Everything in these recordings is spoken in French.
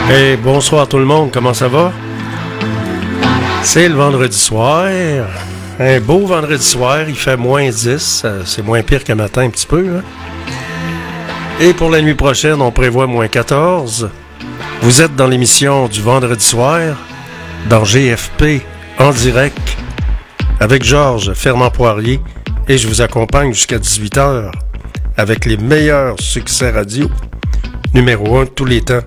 Hey, bonsoir tout le monde, comment ça va? C'est le vendredi soir, un beau vendredi soir, il fait moins 10, c'est moins pire que matin un petit peu. Hein? Et pour la nuit prochaine, on prévoit moins 14. Vous êtes dans l'émission du vendredi soir, dans GFP, en direct, avec Georges Fernand-Poirier, et je vous accompagne jusqu'à 18h avec les meilleurs succès radio, numéro 1 de tous les temps.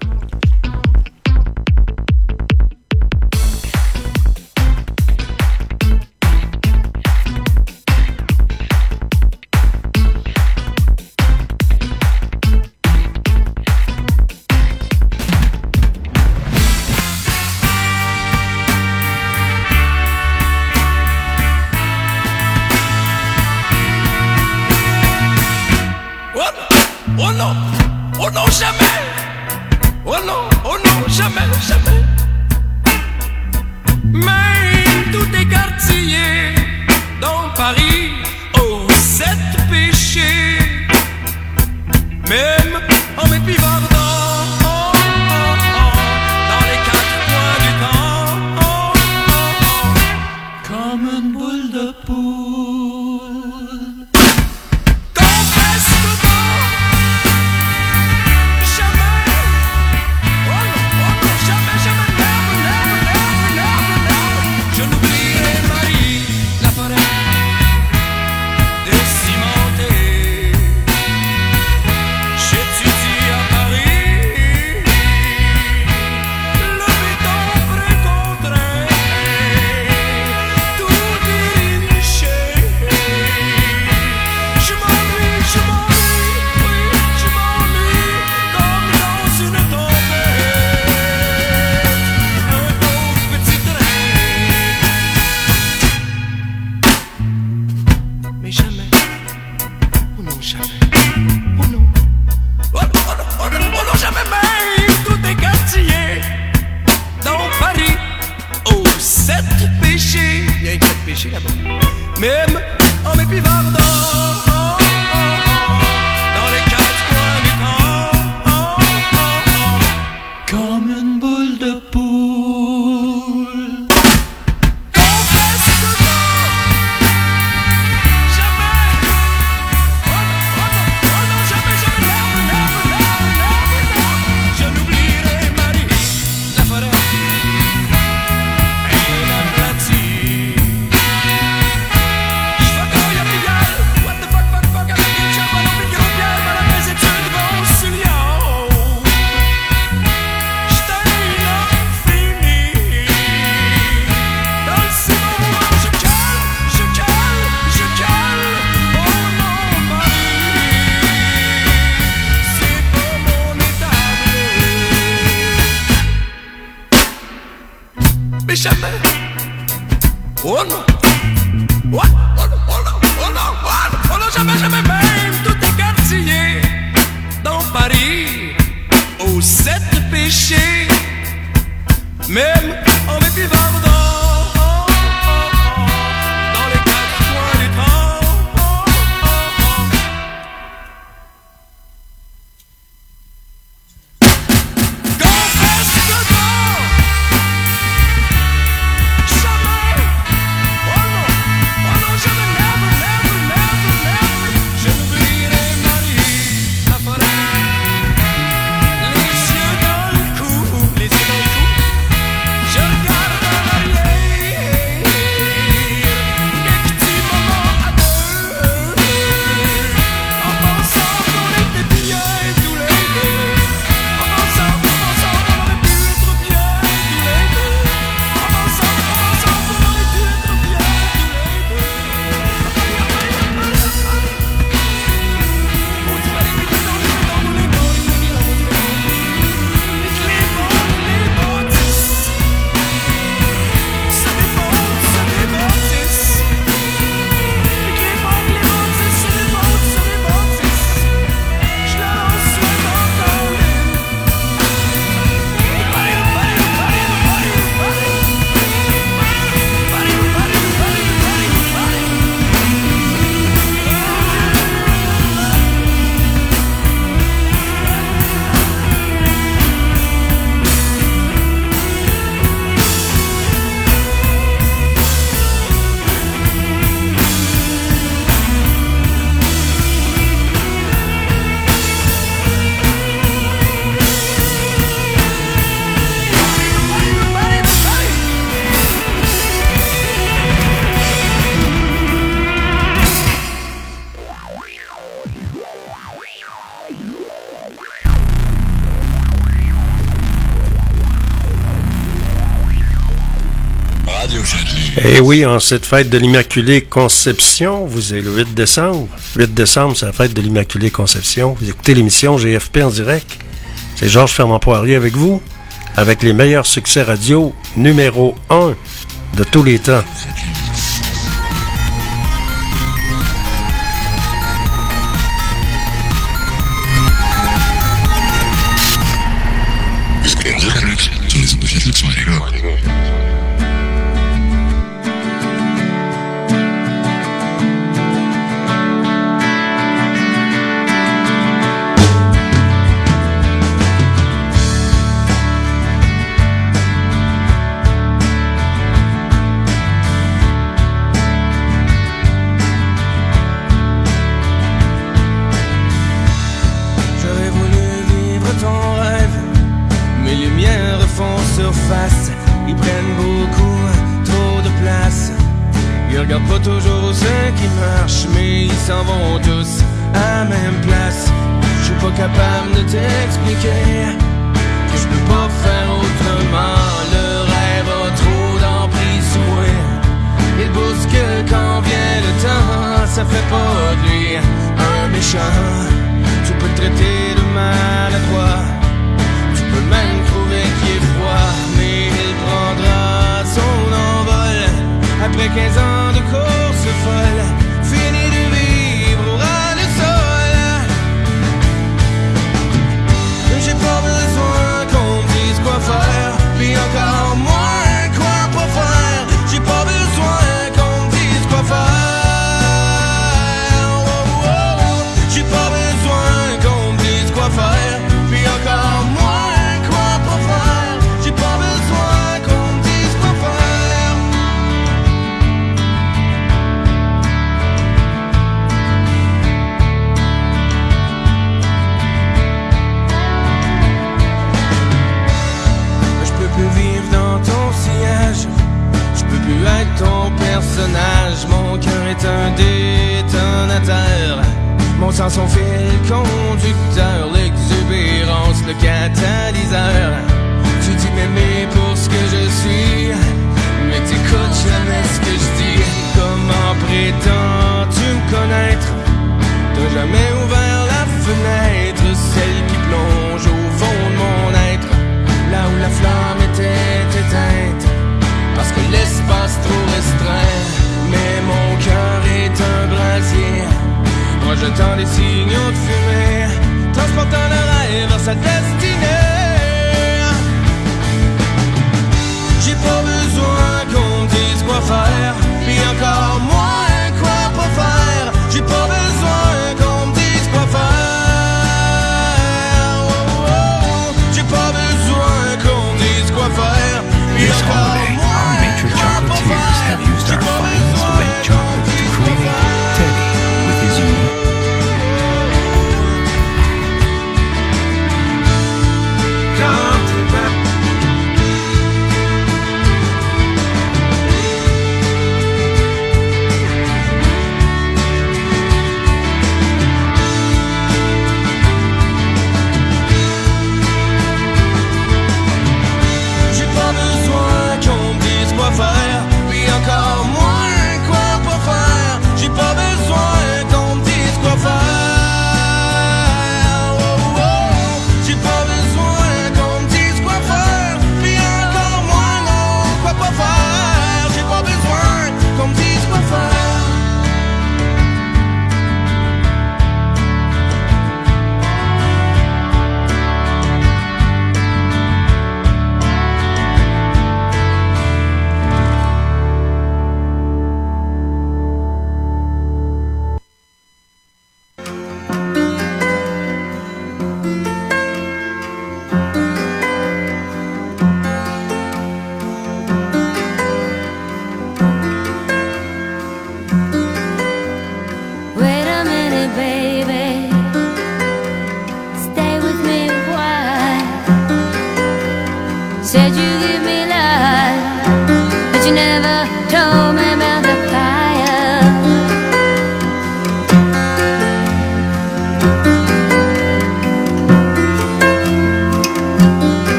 Eh oui, en cette fête de l'Immaculée Conception, vous êtes le 8 décembre. 8 décembre, c'est la fête de l'Immaculée Conception. Vous écoutez l'émission GFP en direct. C'est Georges Fernand-Poirier avec vous, avec les meilleurs succès radio numéro 1 de tous les temps.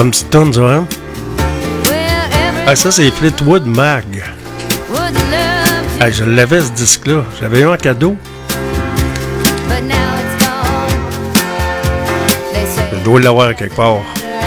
Bonne petite tonne, ça, hein? Ah, ça, c'est Fleetwood Mac. Ah, je l'avais, ce disque-là. J'avais eu un cadeau. Je dois l'avoir quelque part.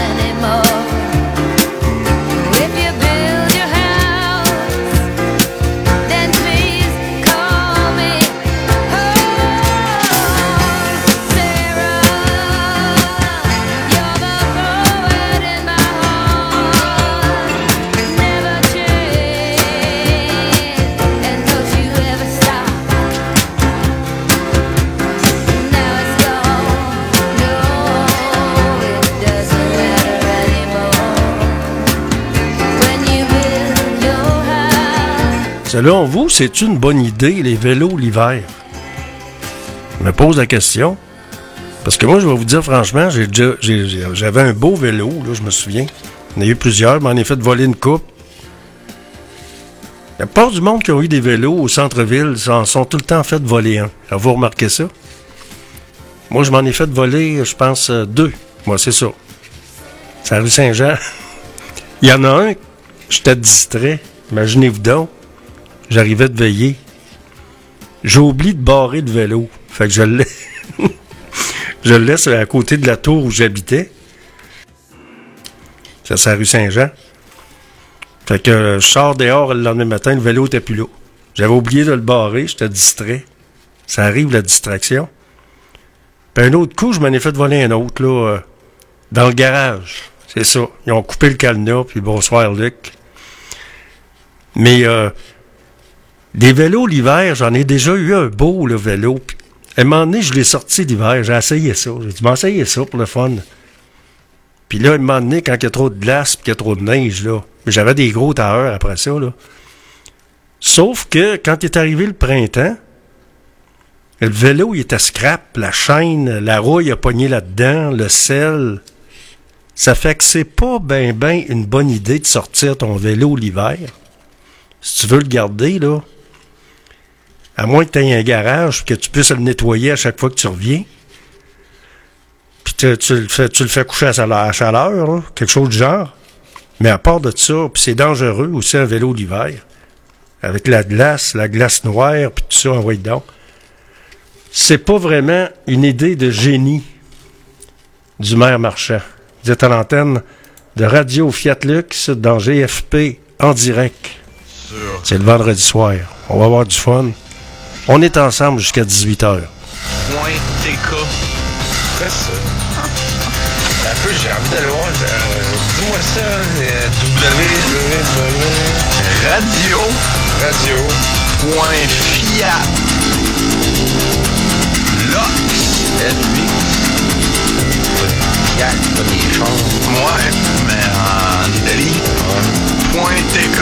Selon vous, c'est une bonne idée, les vélos l'hiver? Je me pose la question. Parce que moi, je vais vous dire franchement, j'avais un beau vélo, là, je me souviens. Il y en a eu plusieurs, je m'en ai fait voler une coupe. La plupart du monde qui ont eu des vélos au centre-ville s'en sont tout le temps fait voler un. Alors, vous remarquez ça? Moi, je m'en ai fait voler, je pense, 2. Moi, c'est ça. C'est la rue Saint-Jean. Il y en a un, j'étais distrait. Imaginez-vous donc. J'arrivais de veiller. J'ai oublié de barrer le vélo. Fait que je le laisse à côté de la tour où j'habitais. Ça, c'est la rue Saint-Jean. Fait que je sors dehors le lendemain matin, le vélo était plus là. J'avais oublié de le barrer, j'étais distrait. Ça arrive, la distraction. Puis un autre coup, je m'en ai fait voler un autre, là, dans le garage. C'est ça. Ils ont coupé le cadenas, puis bonsoir, Luc. Mais, des vélos l'hiver, j'en ai déjà eu un beau, le vélo. Puis, à un moment donné, je l'ai sorti l'hiver, j'ai essayé ça. J'ai dit, m'essayer ça pour le fun. Puis là, à un moment donné, quand il y a trop de glace puis qu'il y a trop de neige, là, j'avais des gros tailleurs après ça, là. Sauf que, quand est arrivé le printemps, le vélo, il était scrap, la chaîne, la rouille a pogné là-dedans, le sel. Ça fait que c'est pas ben une bonne idée de sortir ton vélo l'hiver. Si tu veux le garder, là, à moins que tu aies un garage et que tu puisses le nettoyer à chaque fois que tu reviens. Puis tu le fais coucher à chaleur, là, quelque chose du genre. Mais à part de ça, puis c'est dangereux aussi un vélo l'hiver. Avec la glace noire, puis tout ça, envoyé dedans. C'est pas vraiment une idée de génie du maire Marchand. Vous êtes à l'antenne de Radio Fiat Lux dans GFP en direct. C'est le vendredi soir. On va avoir du fun. On est ensemble jusqu'à 18h. .tk. C'est ça. Un peu, j'ai envie d'aller voir. Dis-moi ça. Radio.fiat. Lux. L-U-X. Fiat, pas des choses. Ouais, mais en Italie. .tk.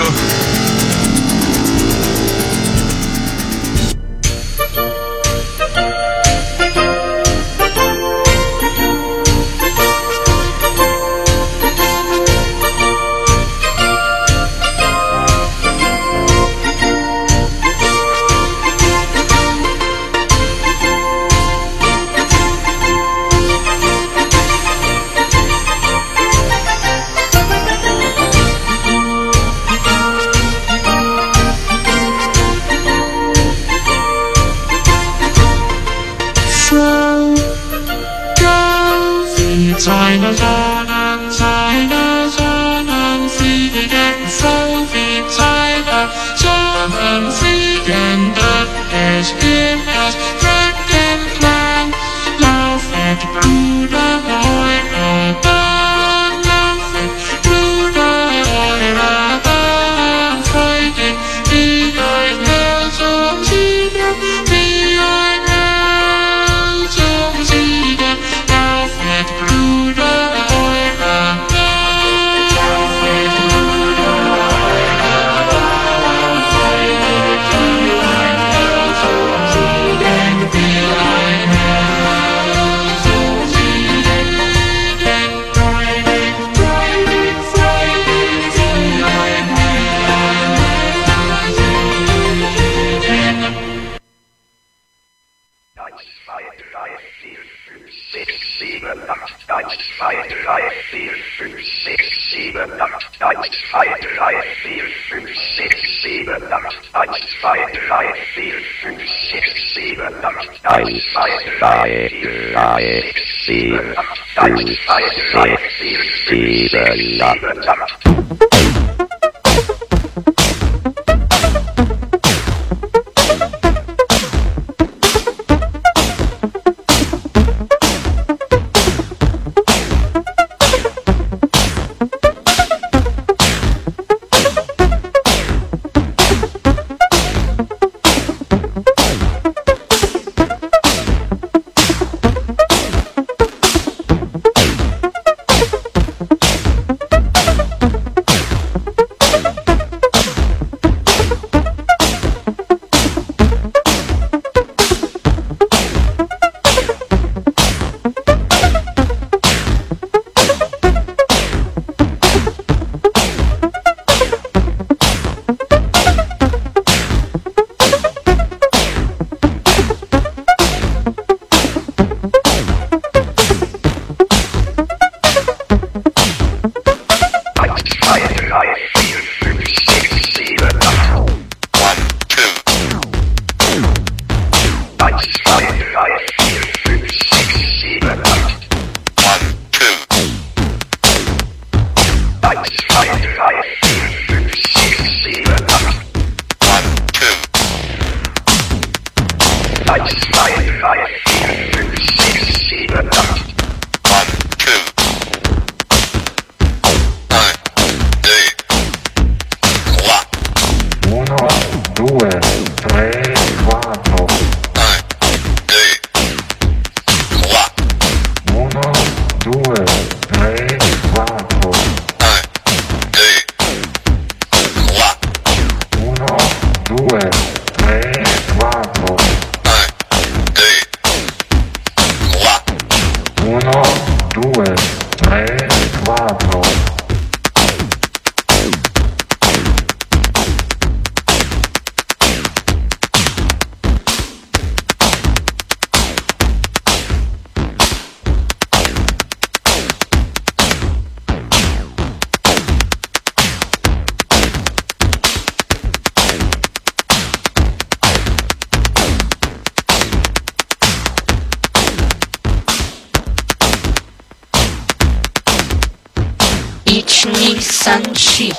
Sanchi.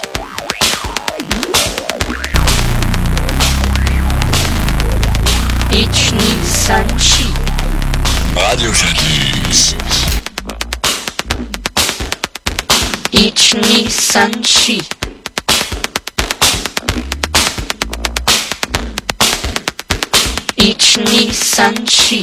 Ichni Sanchi. Radio Focus. Ichni Sanchi. Ichni Sanchi.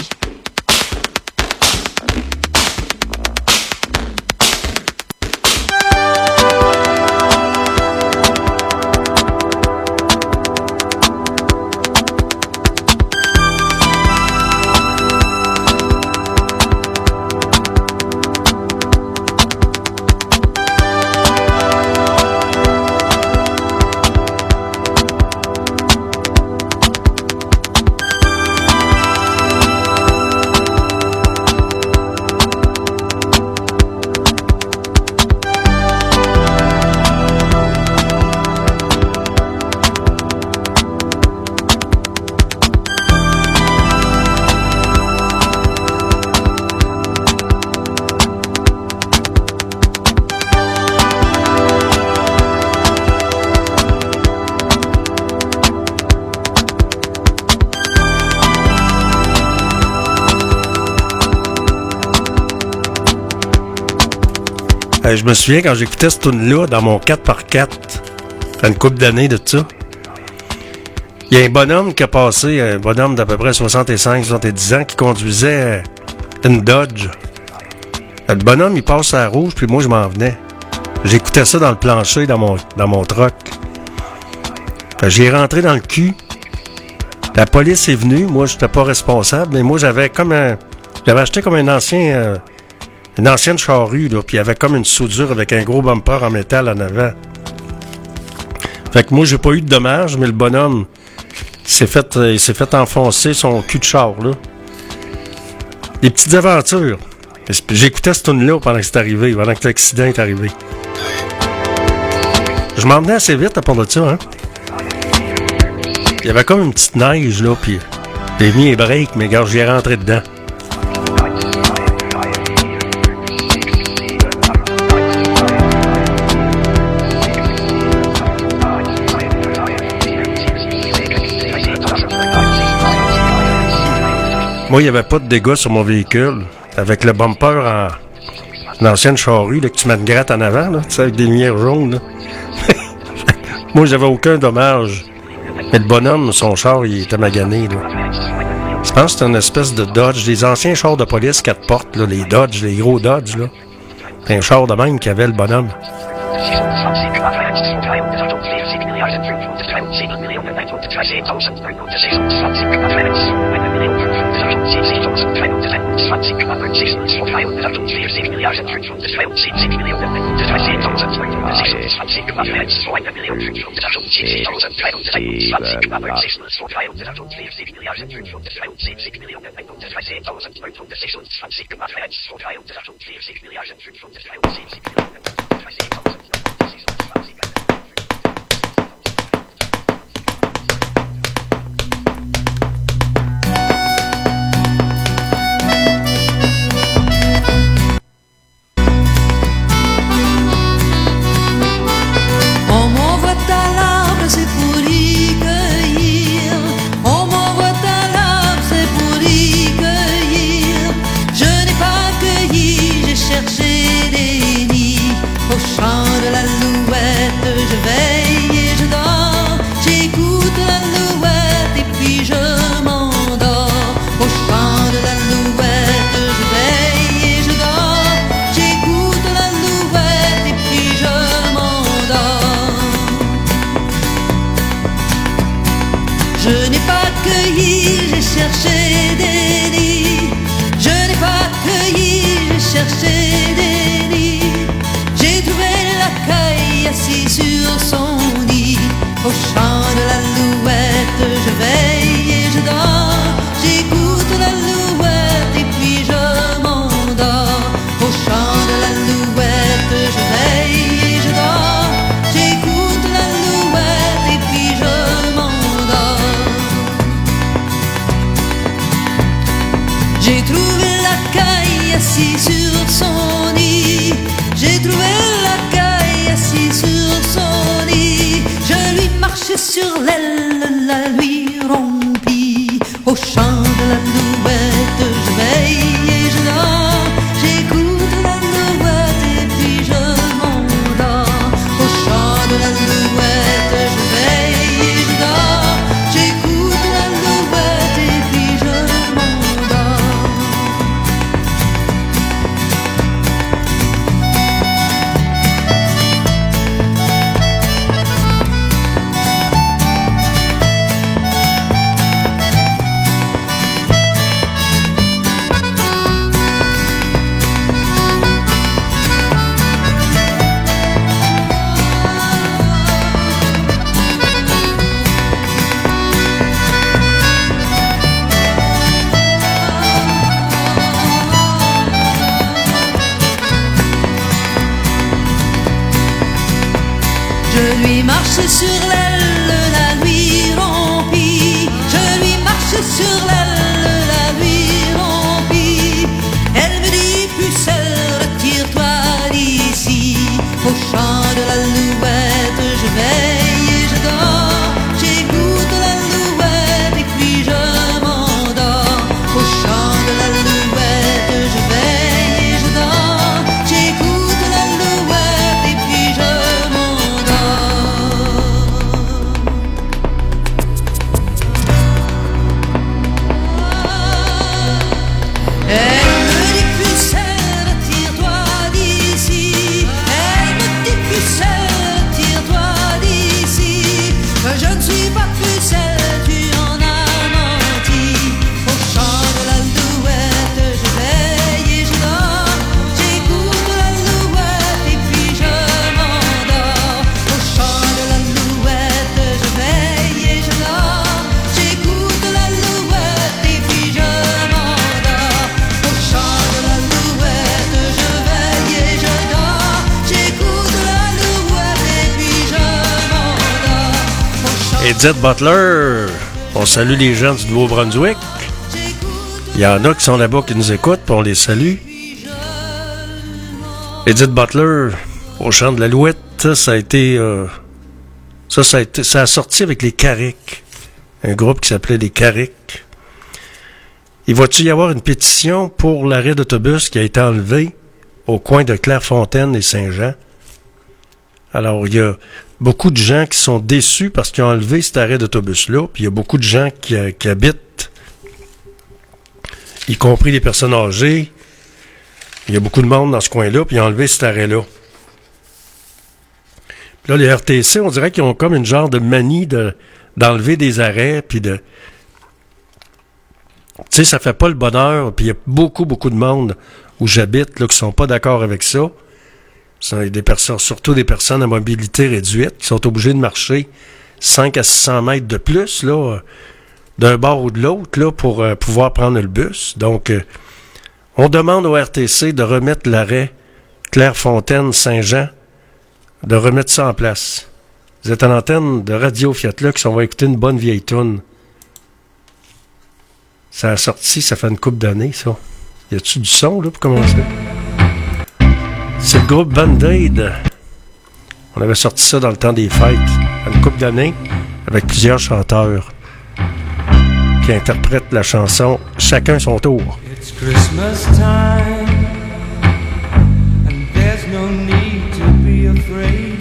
Je me souviens quand j'écoutais ce tune-là dans mon 4x4, une couple d'années de ça. Il y a un bonhomme qui a passé, un bonhomme d'à peu près 65-70 ans, qui conduisait une Dodge. Le bonhomme, il passe à la rouge, puis moi, je m'en venais. J'écoutais ça dans le plancher, dans mon truck. J'ai rentré dans le cul. La police est venue. Moi, j'étais pas responsable, mais moi, j'avais acheté comme une ancienne charrue, là, puis il y avait comme une soudure avec un gros bumper en métal en avant. Fait que moi, j'ai pas eu de dommages, mais le bonhomme, il s'est fait enfoncer son cul de char, là. Des petites aventures. J'écoutais ce tune-là pendant que c'est arrivé, pendant que l'accident est arrivé. Je m'emmenais assez vite à part de ça, hein. Il y avait comme une petite neige, là, puis j'ai mis les breaks, mais gars, j'y ai rentré dedans. Moi, il n'y avait pas de dégâts sur mon véhicule. Avec le bumper en l'ancienne charrue, là, que tu mets une gratte en avant, là, tu sais, avec des lumières jaunes, là. Moi, j'avais aucun dommage. Mais le bonhomme, son char, il était magané, là. Je pense que c'était une espèce de Dodge, des anciens chars de police 4 portes, là, les Dodge, les gros Dodge, là. C'est un char de même qu'avait le bonhomme. Sur l'aile, la lui rompit. Au chant de l'alouette, je veille et je dors. J'écoute l'alouette et puis je m'endors. Au chant de l'alouette, je veille et je dors. J'écoute l'alouette et puis je m'endors. Je lui marche sur l'aile, la lui rompit. Je lui marche sur l'aile, la lui rompit. Elle me dit, pucelle, retire-toi d'ici. Au chant de l'alouette, je veille et je dors. J'écoute l'alouette et puis je m'endors. Au chant de l'alouette, je veille et je dors. J'écoute l'alouette et puis je tire-toi Edith Butler. On salue les gens du Nouveau-Brunswick. Il y en a qui sont là-bas qui nous écoutent, puis on les salue. Edith Butler, au chant de l'Alouette, ça a sorti avec les Carrick. Un groupe qui s'appelait les Carrick. Il va-tu y avoir une pétition pour l'arrêt d'autobus qui a été enlevé au coin de Clairefontaine et Saint-Jean? Alors, il y a beaucoup de gens qui sont déçus parce qu'ils ont enlevé cet arrêt d'autobus-là, puis il y a beaucoup de gens qui habitent, y compris les personnes âgées. Il y a beaucoup de monde dans ce coin-là, puis ils ont enlevé cet arrêt-là. Puis là, les RTC, on dirait qu'ils ont comme une genre de manie d'enlever des arrêts, puis de... Tu sais, ça fait pas le bonheur, puis il y a beaucoup, beaucoup de monde où j'habite, là, qui sont pas d'accord avec ça. C'est des personnes, surtout des personnes à mobilité réduite, qui sont obligées de marcher 5 à 600 mètres de plus, là, d'un bord ou de l'autre, là, pour pouvoir prendre le bus. Donc, on demande au RTC de remettre l'arrêt Clairefontaine-Saint-Jean, de remettre ça en place. Vous êtes à l'antenne de Radio Fiat-Lux, on va écouter une bonne vieille toune. Ça a sorti, ça fait une couple d'années, ça. Y a-tu du son, là, pour commencer? C'est le groupe Band-Aid. On avait sorti ça dans le temps des fêtes, à une couple d'années, avec plusieurs chanteurs qui interprètent la chanson chacun son tour. It's Christmas time, and there's no need to be afraid.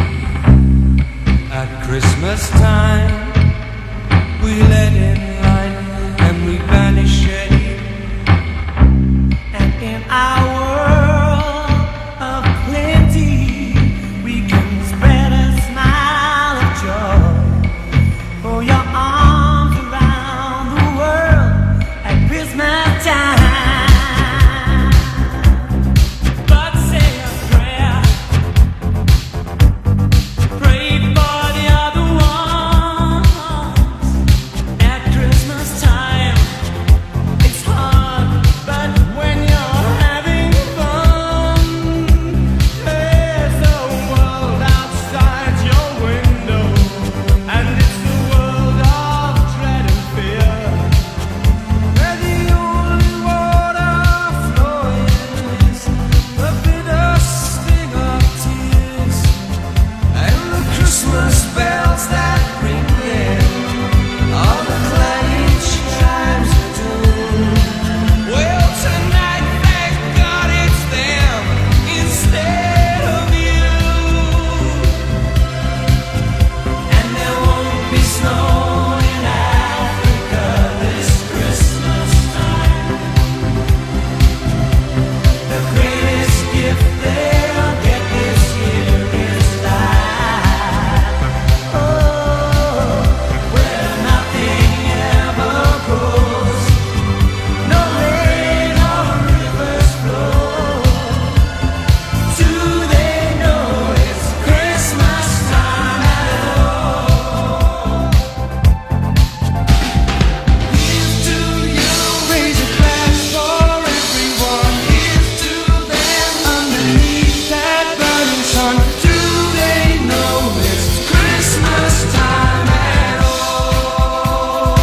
At Christmas time, we let in light and we banish shade. And in our world of plenty, we can spread a smile of joy. For your arms around the world at Christmas time. But say a prayer, pray for the other ones. At Christmas time, it's hard, but when you're having fun, there's a world outside your window, and it's the world of dread and fear, where the only water flowing is the bitter sting of tears, and the Christmas bells that ring there are the clanging chimes of doom. Well, tonight, thank God it's them instead of you. And there won't be snow in Africa this Christmas time. The greatest gift they'll get this year is life. Oh, where nothing ever grows, no rain or rivers flow. Do they know it's Christmas time at all? Here's to you, raise a glass for everyone. Here's to them underneath that burning sun. Do they know it's Christmas time at all?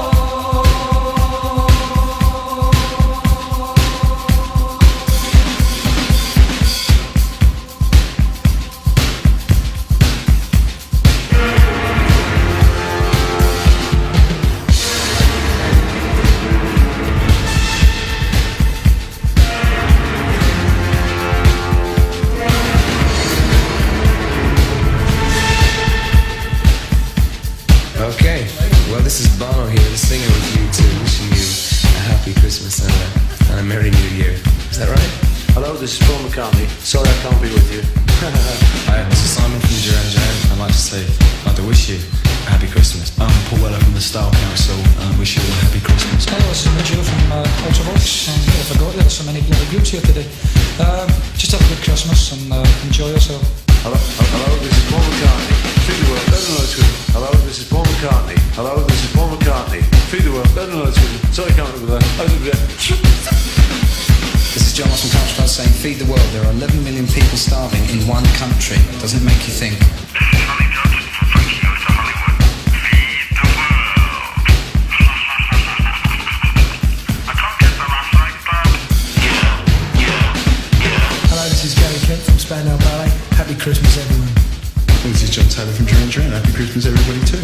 Okay, well, this is Bono here, the singer with you too, wishing you a happy Christmas and a Merry New Year. Is that right? Hello, this is Paul McCartney. Sorry I can't be with you. Hi, this is Simon from Duran Duran. I'd like to say, I'd like to wish you a happy Christmas. I'm Paul Weller from the Style Council, and I wish you all a happy Christmas. Hello, this is Mitchell from Ultravox. I forgot there were so many bloody groups here today. Just have a good Christmas and enjoy yourself. Hello, this is Paul McCartney. Feed the world, better know it's good. Hello, this is Paul McCartney. Hello, this is Paul McCartney. Feed the world, better know it's good. Sorry I can't remember that. This is John Ross from Culture Club saying, feed the world. There are 11 million people starving in one country. Doesn't it make you think? This is Sonny Johnson from Frankie Goes to Hollywood. This is John Taylor from Duran Duran. Happy Christmas, everybody, too.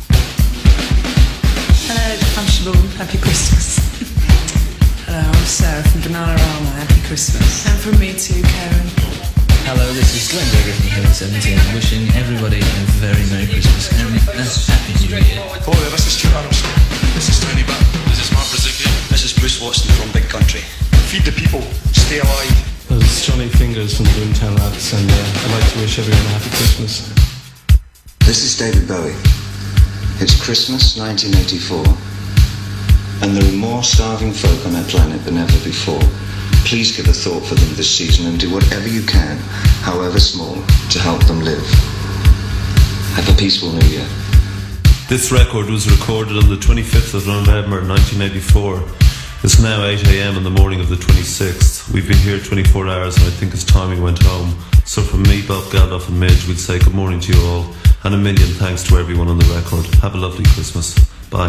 Hello, Punchable. Happy Christmas. Hello, I'm Sarah from Bananarama. Happy Christmas. And from me too, Karen. Hello, this is Glenn Berger from Hill 17, wishing everybody a very Merry Christmas and a Happy New Year. Oh, this is Stuart Armstrong. This is Tony Butt. This is Mark Brzezicki. This is Bruce Watson from Big Country. Feed the people, stay alive. This is Johnny Fingers from the Boomtown Rats, and I'd like to wish everyone a happy Christmas. This is David Bowie. It's Christmas 1984, and there are more starving folk on our planet than ever before. Please give a thought for them this season and do whatever you can, however small, to help them live. Have a peaceful New Year. This record was recorded on the 25th of November 1984. It's now 8 a.m. in the morning of the 26th. We've been here 24 hours and I think it's time we went home. So from me, Bob Geldof and Midge, we'd say good morning to you all and a million thanks to everyone on the record. Have a lovely Christmas. Bye.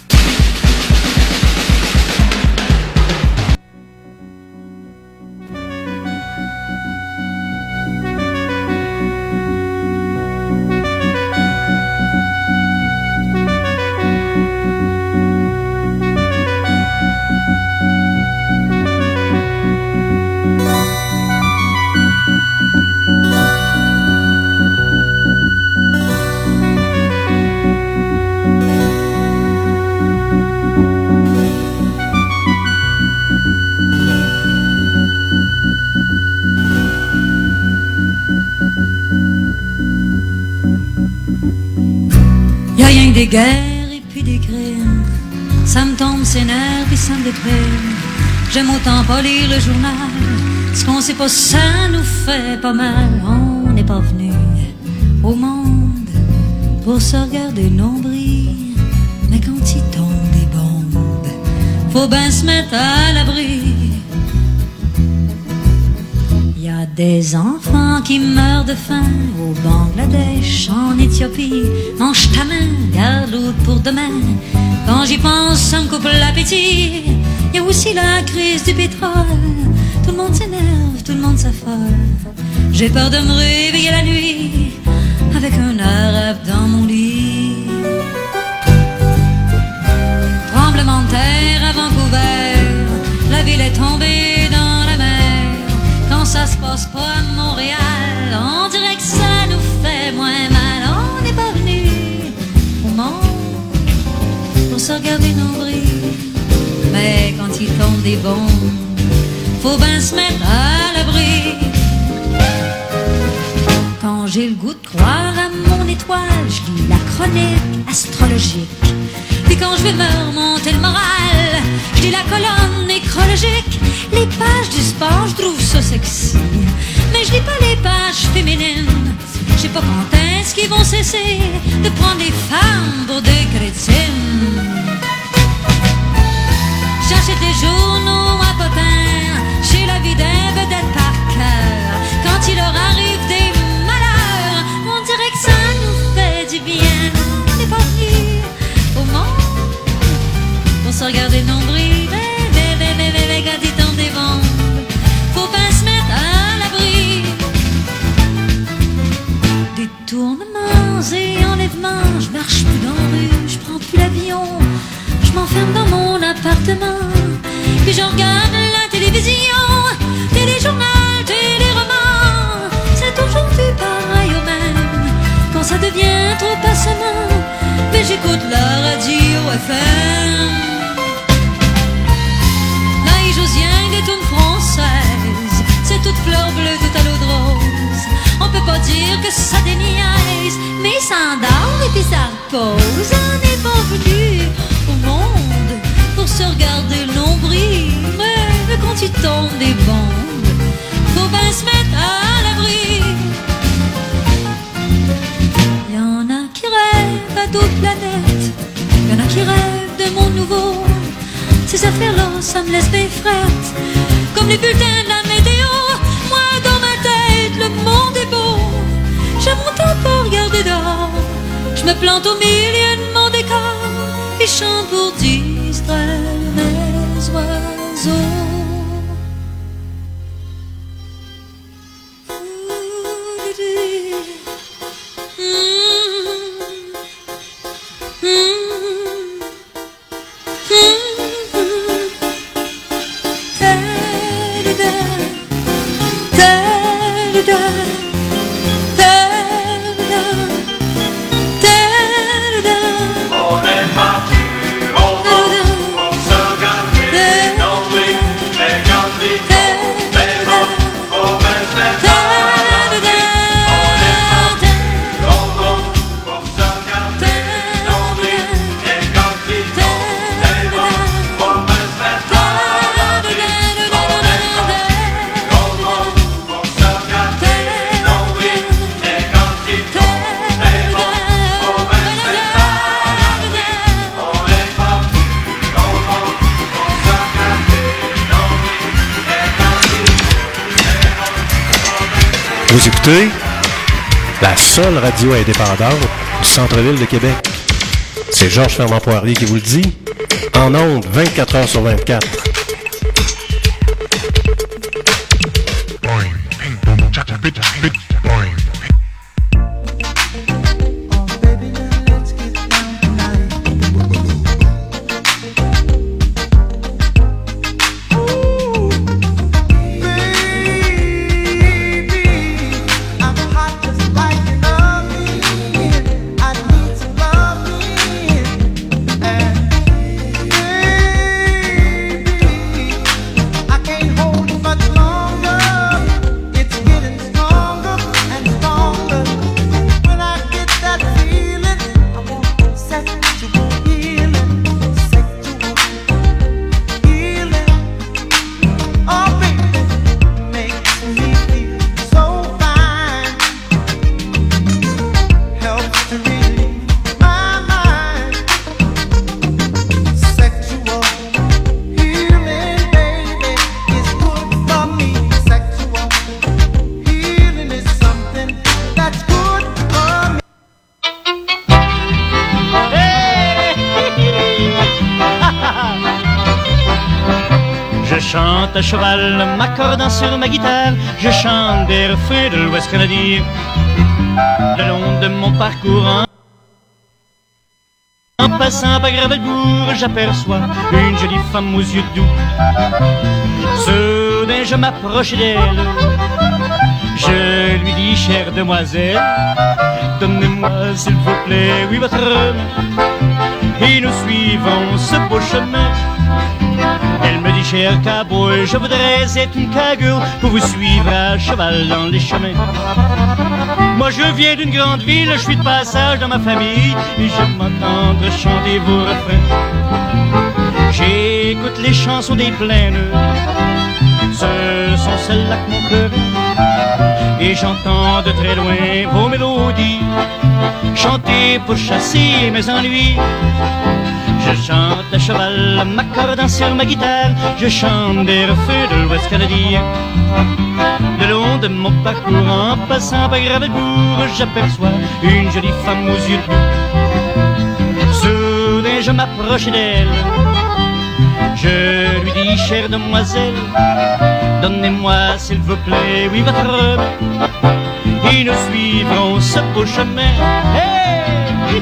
Des guerres et puis des crimes, ça me tombe ses nerfs et ça me déprime. J'aime autant pas lire le journal, ce qu'on sait pas ça nous fait pas mal. On n'est pas venu au monde pour se regarder le nombril, mais quand il tombe des bombes, faut bien se mettre à l'abri. Y a des enfants qui meurent de faim au Bangladesh, en Éthiopie. Mange ta main, garde l'autre pour demain. Quand j'y pense, ça me coupe l'appétit. Y a aussi la crise du pétrole. Tout le monde s'énerve, tout le monde s'affole. J'ai peur de me réveiller la nuit avec un arabe dans mon lit. Tremblement de terre à Vancouver, la ville est tombée dans la mer. Quand ça se passe pas à Montréal, on dirait que ça nous fait moins mal. On n'est pas venu au monde pour se regarder nombril, mais quand il tombe des bombes, faut bien se mettre à l'abri. Quand j'ai le goût de croire à mon étoile, je lis la chronique astrologique. Puis quand je veux me remonter le moral, je lis la colonne nécrologique. Les pages du sport, je trouve ça sexy, mais je lis pas les pages féminines. Je sais pas quand est-ce qu'ils vont cesser de prendre les femmes pour des chrétiennes. J'achète des journaux à potins, j'ai la vie d'un vedette par cœur. Quand il leur arrive des malheurs, on dirait que ça nous fait du bien. On n'est pas venu au monde pour se regarder le nombril, mais quand il tombe des bombes, faut bien se mettre à l'abri. Détournements et enlèvements, je marche plus dans la rue, je prends plus l'avion, je m'enferme dans mon appartement, puis je regarde la télévision, téléjournal, téléromans. C'est aujourd'hui pareil au même, quand ça devient trop assommant, mais j'écoute la radio FM. Là, il joue rien des tunes françaises, c'est toute fleur bleue, tout à l'eau de rose. On peut pas dire que ça déniaise, mais ça endort et puis ça repose. On n'est pas venu au monde pour se regarder le nombril, mais quand il tombe des bombes, faut bien se mettre à l'abri. Y'en a qui rêvent à d'autres planètes, y'en a qui rêvent de monde nouveau. Ces affaires-là, ça me laisse des frettes, comme les bulletins de la météo. Moi, dans ma tête, le monde est beau. J'aime autant pas regarder dehors. Je me plante au milieu de mon décor et chante pour distraire mes oiseaux. écoutez la seule radio indépendante du centre-ville de Québec. C'est Georges Fernand Poirier qui vous le dit. En ondes, 24 heures sur 24. À cheval, m'accordant sur ma guitare, je chante des refrains de l'Ouest canadien. Le long de mon parcours, en passant par Gravelbourg, j'aperçois une jolie femme aux yeux doux. Soudain, je m'approche d'elle, je lui dis, chère demoiselle, donnez-moi s'il vous plaît, oui, votre main, et nous suivons ce beau chemin. Elle me dit, cher cowboy, je voudrais être une cagoule pour vous suivre à cheval dans les chemins. Moi je viens d'une grande ville, je suis de passage dans ma famille et j'aime m'entendre chanter vos refrains. J'écoute les chansons des plaines, ce sont celles-là que mon cœur aime. Et j'entends de très loin vos mélodies, chanter pour chasser mes ennuis. Je chante à cheval, m'accordant sur ma guitare, je chante des refrains de l'Ouest canadien. Le long de mon parcours, en passant par Gravelbourg, j'aperçois une jolie femme aux yeux doux. Soudain, je m'approche d'elle, je lui dis, chère demoiselle, donnez-moi s'il vous plaît, oui, votre main, et nous suivrons ce beau chemin. Hey!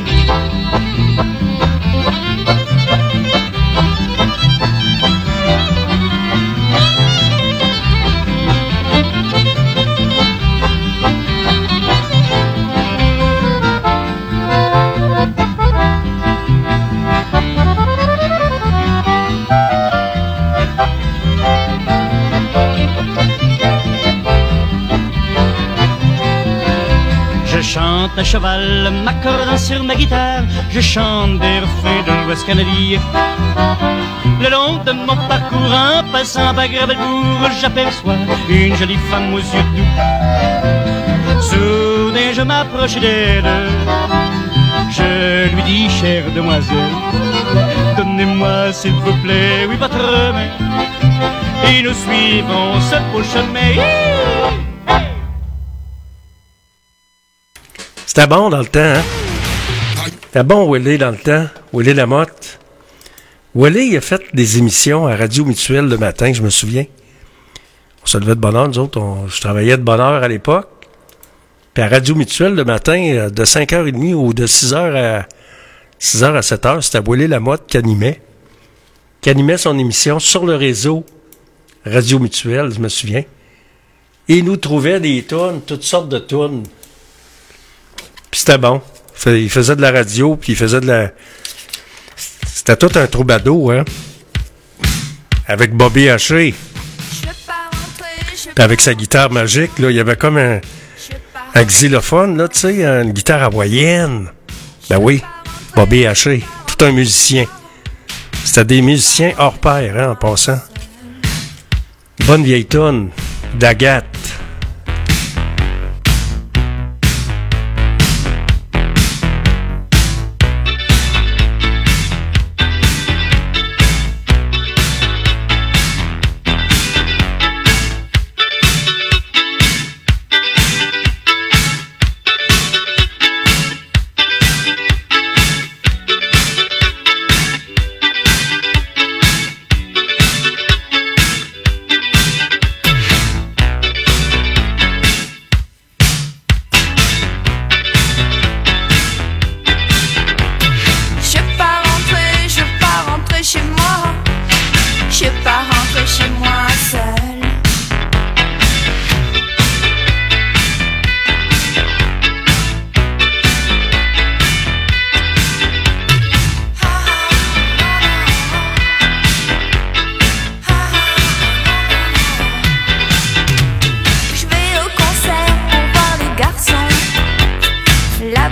Je chante à cheval, m'accordant sur ma guitare, je chante des refrains de l'Ouest canadien. Le long de mon parcours, en passant par Gravelbourg, j'aperçois une jolie femme aux yeux doux. Soudain, je m'approche d'elle, je lui dis, chère demoiselle, donnez-moi s'il vous plaît, oui, votre main, et nous suivons ce beau chemin. C'était bon dans le temps, hein? C'était bon, Willie, dans le temps. Willie Lamotte. Willie, il a fait des émissions à Radio Mutuelle le matin, je me souviens. On se levait de bonne heure, nous autres. Je travaillais de bonne heure à l'époque. Puis à Radio Mutuelle le matin, de 5h30 ou de 6h à 7h, c'était Willie Lamotte qui animait. Qui animait son émission sur le réseau Radio Mutuelle, je me souviens. Et il nous trouvait des tunes, toutes sortes de tunes. Puis c'était bon. Il faisait de la radio, puis il faisait de la... C'était tout un troubadour, hein? Avec Bobby Haché. Puis avec sa guitare magique, là, il y avait comme un xylophone, là, tu sais, une guitare hawaïenne. Ben oui, Bobby Haché, tout un musicien. C'était des musiciens hors pair, hein, en passant. Bonne vieille tonne d'Agathe.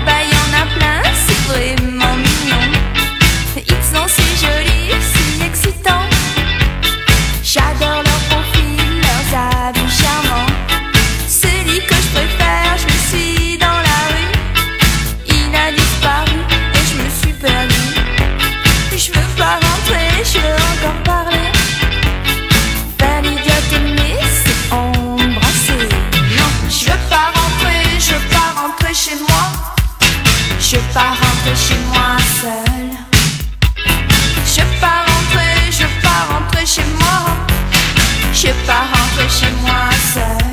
bah y en a plein, c'est vraiment mignon. Ils sont si jolis, si excitants. J'adore leur profil, leurs habits charmants. Celui que je préfère, je le suis dans la rue. Il a disparu et je me suis perdue. Je veux pas rentrer, je veux encore parler. Faire l'idiote aimée, c'est embrasser. Non, je veux pas rentrer chez moi. Je veux pas rentrer chez moi seule. Je veux pas rentrer chez moi. Je veux pas rentrer chez moi seule.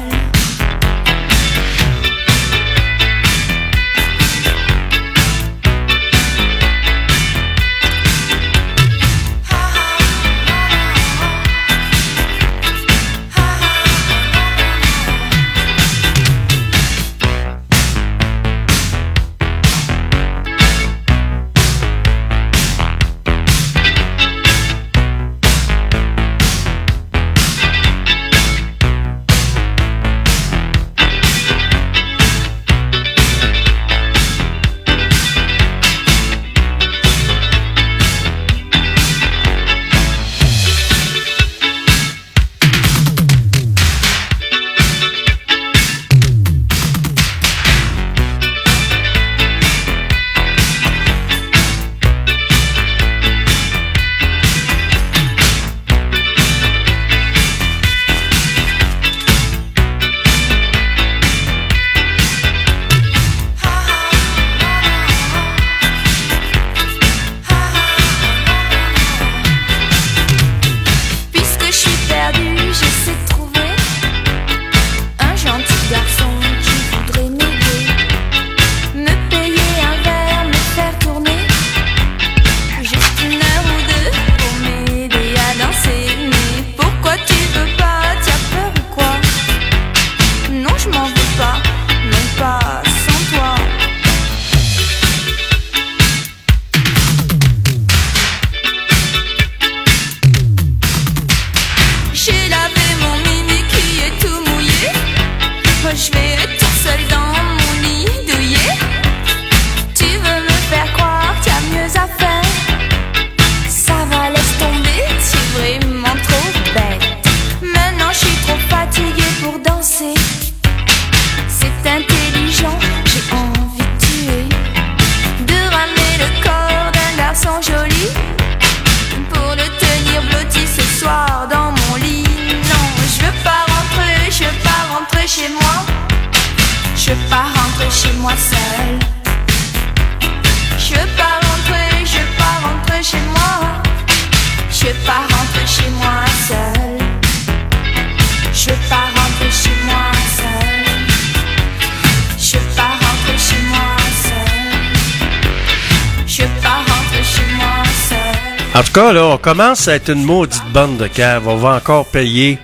En tout cas, là, on commence à être une maudite bande de caves. On va encore payer.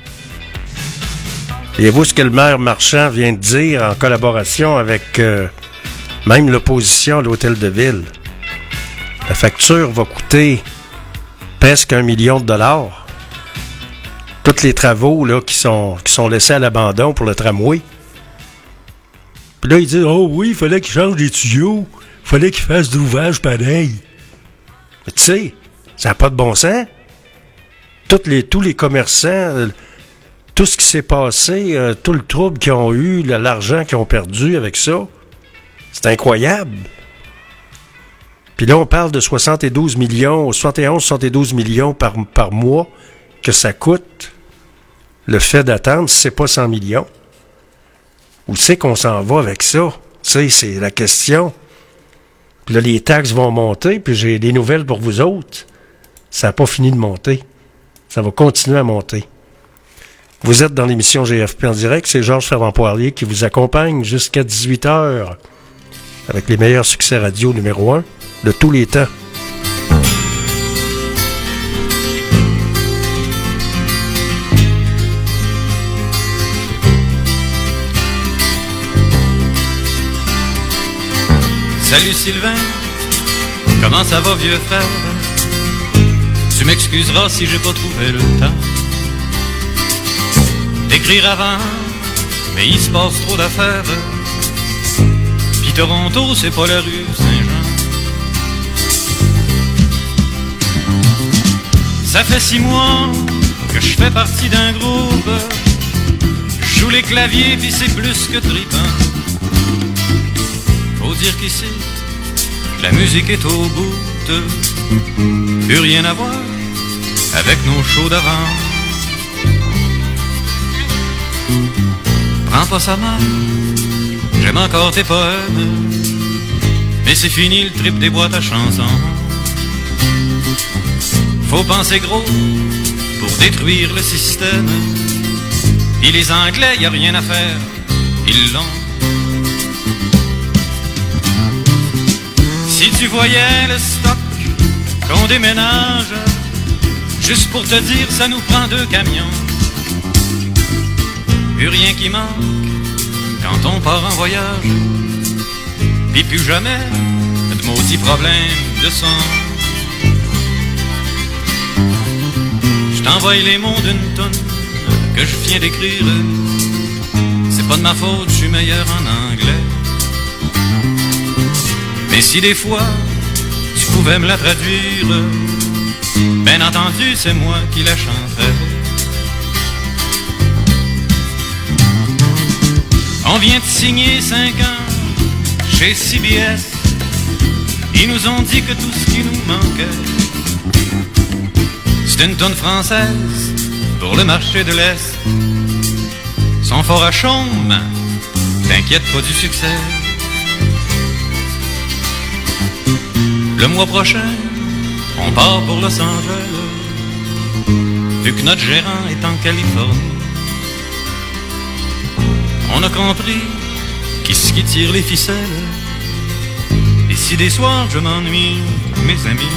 Et vous, ce que le maire Marchand vient de dire en collaboration avec même l'opposition à l'hôtel de ville. La facture va coûter presque $1 million. Tous les travaux là, qui sont laissés à l'abandon pour le tramway. Puis là, ils disent « Oh oui, il fallait qu'il change des tuyaux. Il fallait qu'il fasse de l'ouvrage pareil. » Mais tu sais, ça n'a pas de bon sens. Tous les commerçants, tout ce qui s'est passé, tout le trouble qu'ils ont eu, l'argent qu'ils ont perdu avec ça, c'est incroyable. Puis là, on parle de 71, 72 millions par mois que ça coûte le fait d'attendre, si c'est pas 100 millions. Où c'est qu'on s'en va avec ça? Tu sais, c'est la question. Puis là, les taxes vont monter, puis j'ai des nouvelles pour vous autres. Ça n'a pas fini de monter. Ça va continuer à monter. Vous êtes dans l'émission GFP en direct. C'est Georges Fervent-Poirier qui vous accompagne jusqu'à 18h avec les meilleurs succès radio numéro 1 de tous les temps. Salut Sylvain, comment ça va vieux frère? Tu m'excuseras si j'ai pas trouvé le temps d'écrire avant, mais il se passe trop d'affaires. Pis Toronto, c'est pas la rue Saint-Jean. Ça fait 6 mois que je fais partie d'un groupe. Je joue les claviers pis c'est plus que trippant. Faut dire qu'ici, la musique est au bout. Plus rien à voir avec nos shows d'avant. Prends pas ça mal, j'aime encore tes poèmes, mais c'est fini le trip des boîtes à chansons. Faut penser gros pour détruire le système. Et les Anglais, y a rien à faire, ils l'ont. Si tu voyais le stock qu'on déménage, juste pour te dire, ça nous prend 2 camions. Plus rien qui manque quand on part en voyage. Pis plus jamais de maudits problèmes de son. Je t'envoie les mots d'une tonne que je viens d'écrire. C'est pas de ma faute, je suis meilleur en anglais. Mais si des fois tu pouvais me la traduire, bien entendu c'est moi qui la chanterais. On vient de signer 5 ans chez CBS. Ils nous ont dit que tout ce qui nous manquait, c'est une tonne française pour le marché de l'Est. Son fort à chaume, t'inquiète pas du succès. Le mois prochain, on part pour Los Angeles, vu que notre gérant est en Californie. On a compris qui c'est qui tire les ficelles. Et si des soirs je m'ennuie, mes amis,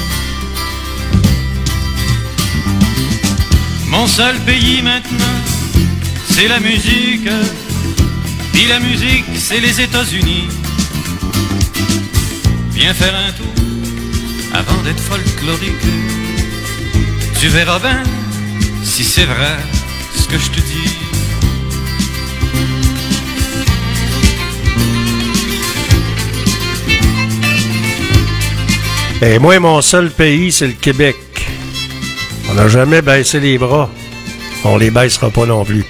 mon seul pays maintenant, c'est la musique. Puis la musique, c'est les États-Unis. Viens faire un tour avant d'être folklorique. Tu verras bien si c'est vrai ce que je te dis. Et moi, mon seul pays, c'est le Québec. On n'a jamais baissé les bras. On les baissera pas non plus.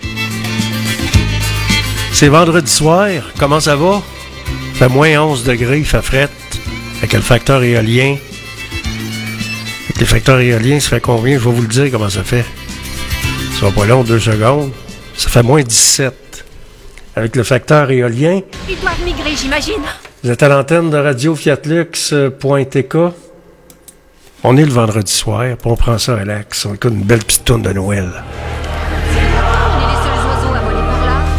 C'est vendredi soir. Comment ça va? Il fait moins 11 degrés, il fait fret. Avec le facteur éolien. Avec les facteurs éoliens, ça fait combien? Je vais vous le dire comment ça fait. Ça va pas long, 2 secondes. Ça fait moins 17. Avec le facteur éolien. Ils doivent migrer, j'imagine. Vous êtes à l'antenne de radio-fiatlux.tk. On est le vendredi soir, puis on prend ça relax. On écoute une belle petite tourne de Noël. On est les seuls oiseaux à voler par là.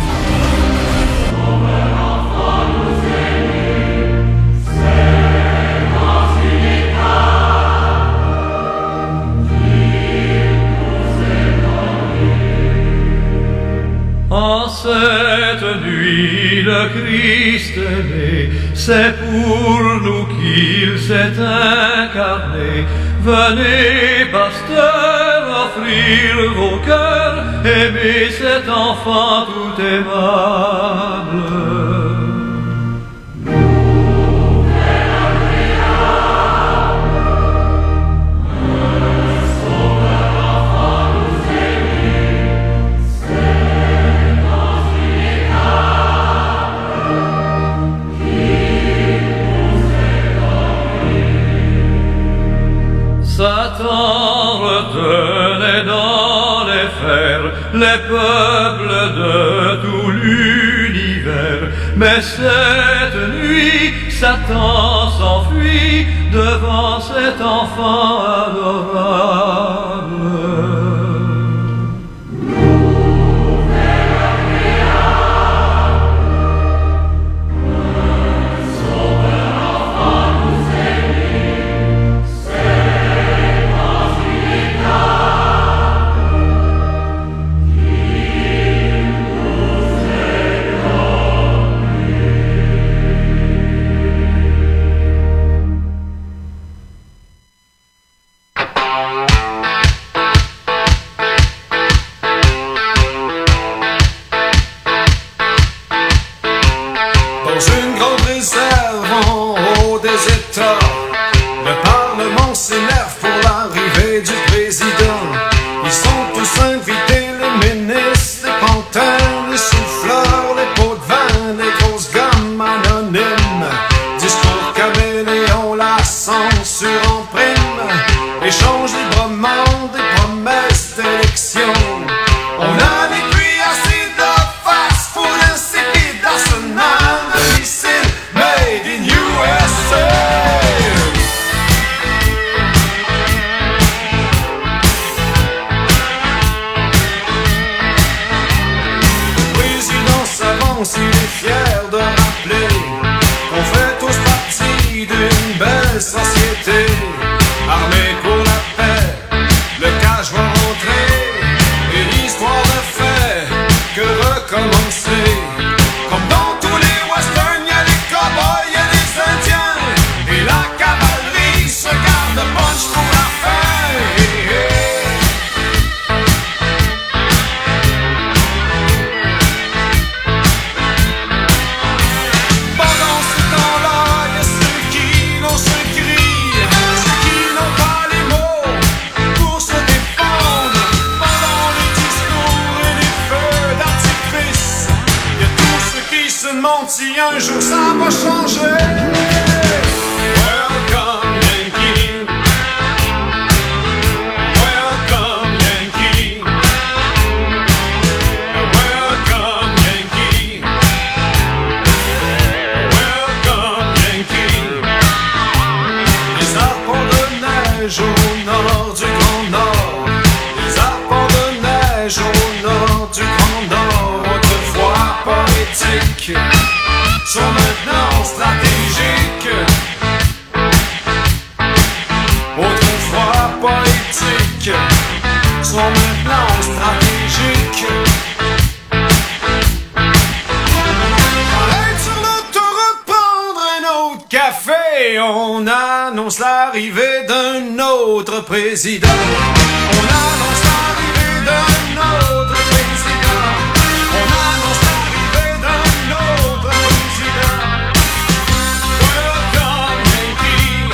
En cette nuit, le Christ est né, c'est pour nous qu'il s'est incarné. Venez, pasteurs, offrir vos cœurs, aimez cet enfant tout aimable. Satan retenait dans les fers les peuples de tout l'univers. Mais cette nuit, Satan s'enfuit devant cet enfant adorable. États. Le Parlement s'énerve pour l'arrivée du président. Ils sont tous invités, les ministres, les pantins, les souffleurs, les pots de vin, les grosses gammes anonymes. Discours caméléon, la censure en prime. Échange librement des promesses d'élection. On a des cuirassés de face, full insipide arsenal de missiles made in USA. Le président s'avance, il est fier de rappeler qu'on fait tous partie d'une belle société. Armée pour la paix, le cash va rentrer et l'histoire ne fait que recommencer. Comme dans tous les westerns, y'a les cowboys, y'a les indiens et la cavalerie se garde le punch pour la fin. Pendant ce temps-là, y'a ceux qui n'ont se crient, ceux qui n'ont pas les mots pour se défendre. Pendant les discours et les feux d'artifice, y'a tous ceux qui se demandent si un jour ça va changer. Welcome Yankee, welcome Yankee, welcome Yankee, welcome Yankee. Les arbres de neige au nord du Grand Nord, les arbres de neige au nord du Grand Nord, autrefois poétiques, sont maintenant stratégiques. Autrefois poétiques, sont maintenant stratégiques. Arrête sur l'autoroute, prendre un autre café. On annonce l'arrivée d'un autre président. On annonce l'arrivée d'un autre président. On annonce l'arrivée d'un autre président. Welcome Yankee,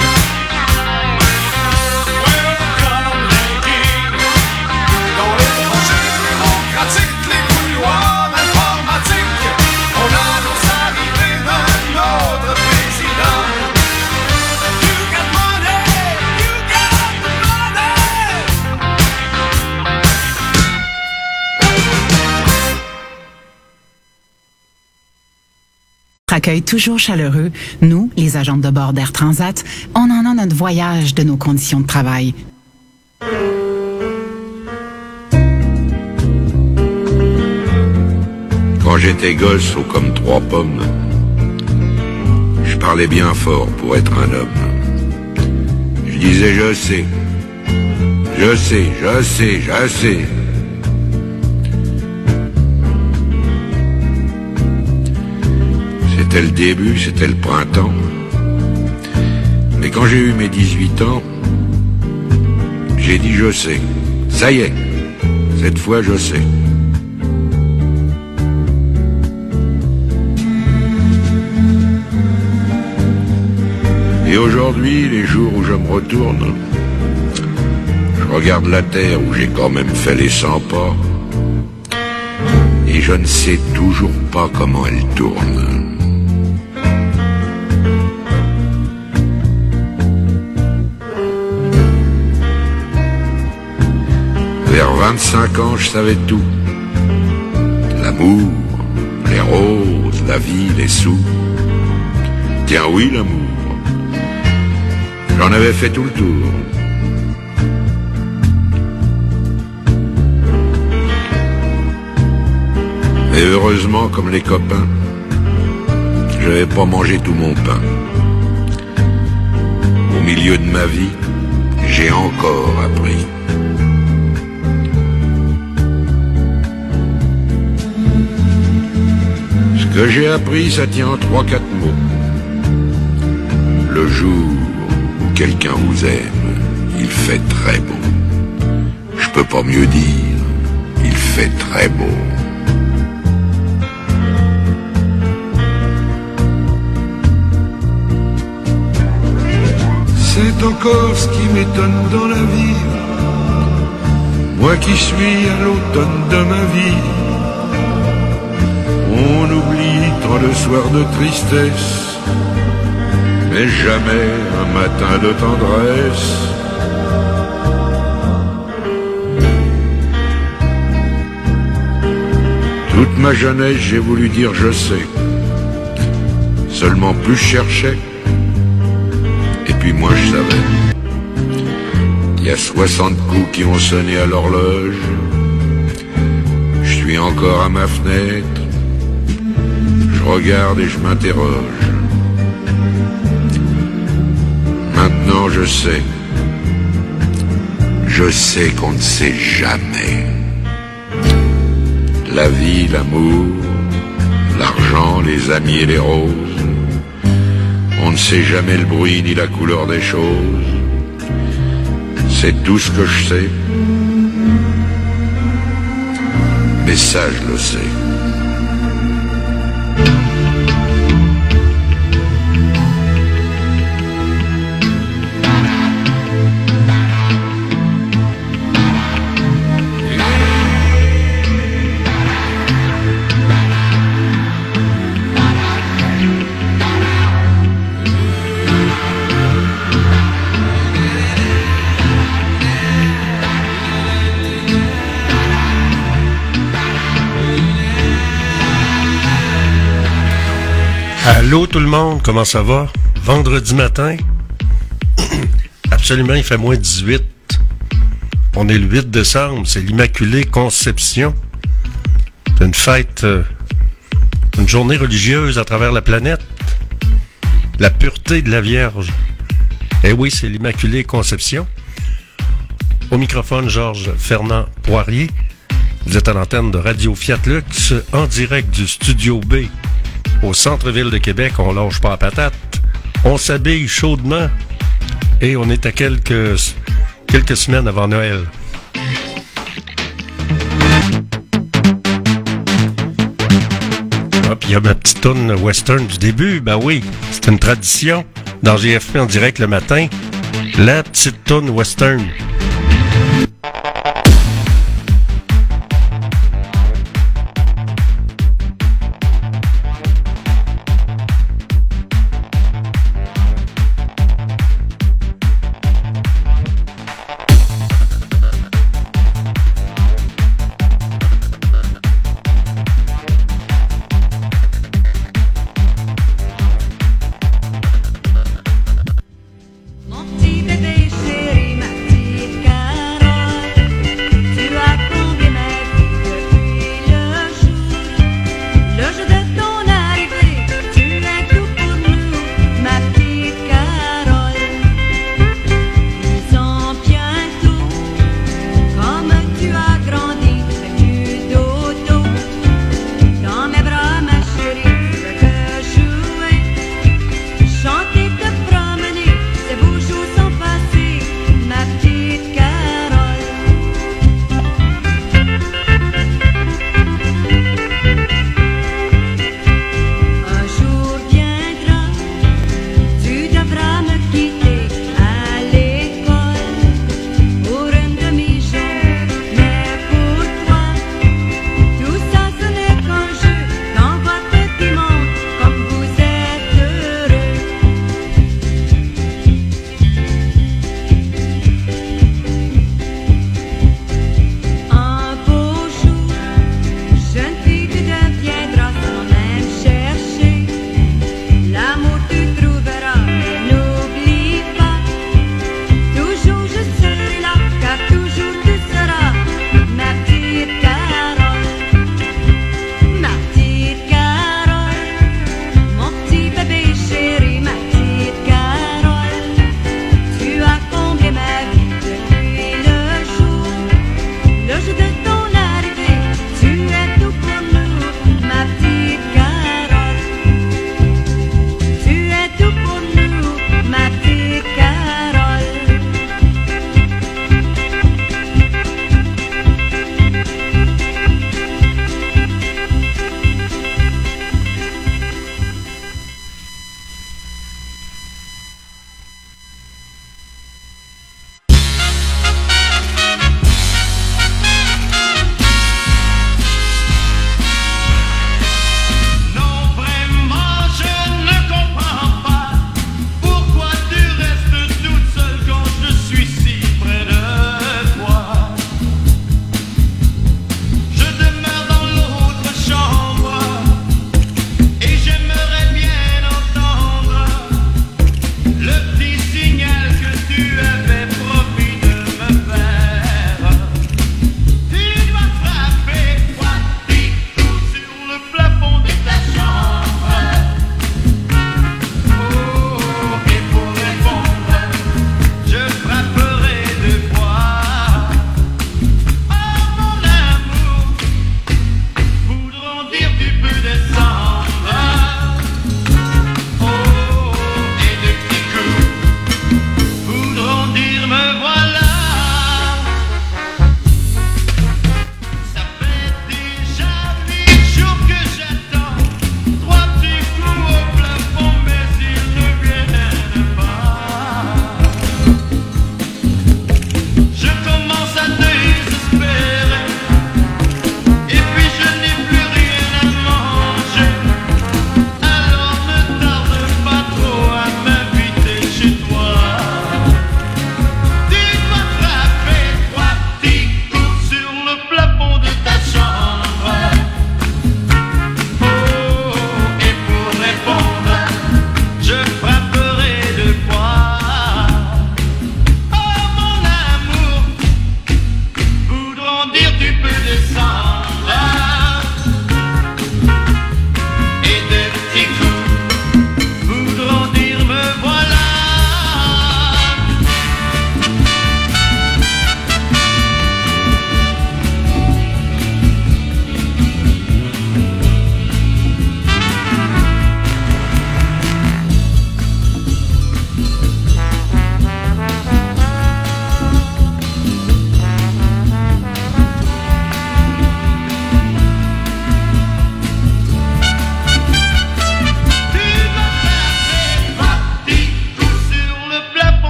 welcome Yankee. Dans les projets démocratiques, les couloirs informatiques, on annonce l'arrivée d'un autre président. You got money, you got the money. Accueil toujours chaleureux, nous, les agents de bord d'Air Transat, on en a notre voyage de nos conditions de travail. Quand j'étais gosse, haut comme 3 pommes, je parlais bien fort pour être un homme. Je disais je sais, je sais, je sais, je sais. C'était le début, c'était le printemps. Mais quand j'ai eu mes 18 ans, j'ai dit je sais. Ça y est, cette fois je sais. Et aujourd'hui, les jours où je me retourne, je regarde la terre où j'ai quand même fait les 100 pas, et je ne sais toujours pas comment elle tourne. Vers 25 ans, je savais tout. L'amour, les roses, la vie, les sous. Tiens oui, l'amour. J'en avais fait tout le tour. Et heureusement, comme les copains, je n'avais pas mangé tout mon pain. Au milieu de ma vie, j'ai encore appris. Ce que j'ai appris, ça tient en 3-4 mots. Le jour où quelqu'un vous aime, il fait très beau. Je peux pas mieux dire, il fait très beau. c'est encore ce qui m'étonne dans la vie. Moi qui suis à l'automne de ma vie, on oublie tant le soir de tristesse, mais jamais un matin de tendresse. Toute ma jeunesse j'ai voulu dire je sais, seulement plus je cherchais, et puis moins je savais. Il y a 60 coups qui ont sonné à l'horloge, je suis encore à ma fenêtre, je regarde et je m'interroge. Maintenant je sais qu'on ne sait jamais. La vie, l'amour, l'argent, les amis et les roses, on ne sait jamais le bruit ni la couleur des choses. C'est tout ce que je sais, mais ça je le sais. Allô tout le monde, comment ça va? Vendredi matin? Absolument, il fait moins 18. On est le 8 décembre, c'est l'Immaculée Conception. C'est une fête, une journée religieuse à travers la planète. La pureté de la Vierge. Eh oui, c'est l'Immaculée Conception. Au microphone, Georges Fernand Poirier. Vous êtes à l'antenne de Radio Fiat Lux, en direct du Studio B. Au centre-ville de Québec, on lâche pas la patate. On s'habille chaudement et on est à quelques semaines avant Noël. Ah, puis il y a ma petite toune western du début. Ben oui, c'est une tradition dans GFP en direct le matin. La petite toune western. Mon petit bébé chéri, ma petite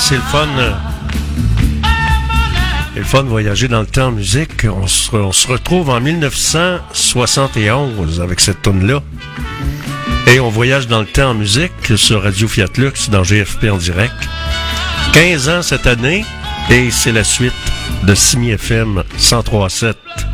c'est le fun. C'est le fun de voyager dans le temps en musique. On se retrouve en 1971 avec cette tune-là. Et on voyage dans le temps en musique sur Radio Fiat Lux dans GFP en direct. 15 ans cette année et c'est la suite de Simi FM 103.7.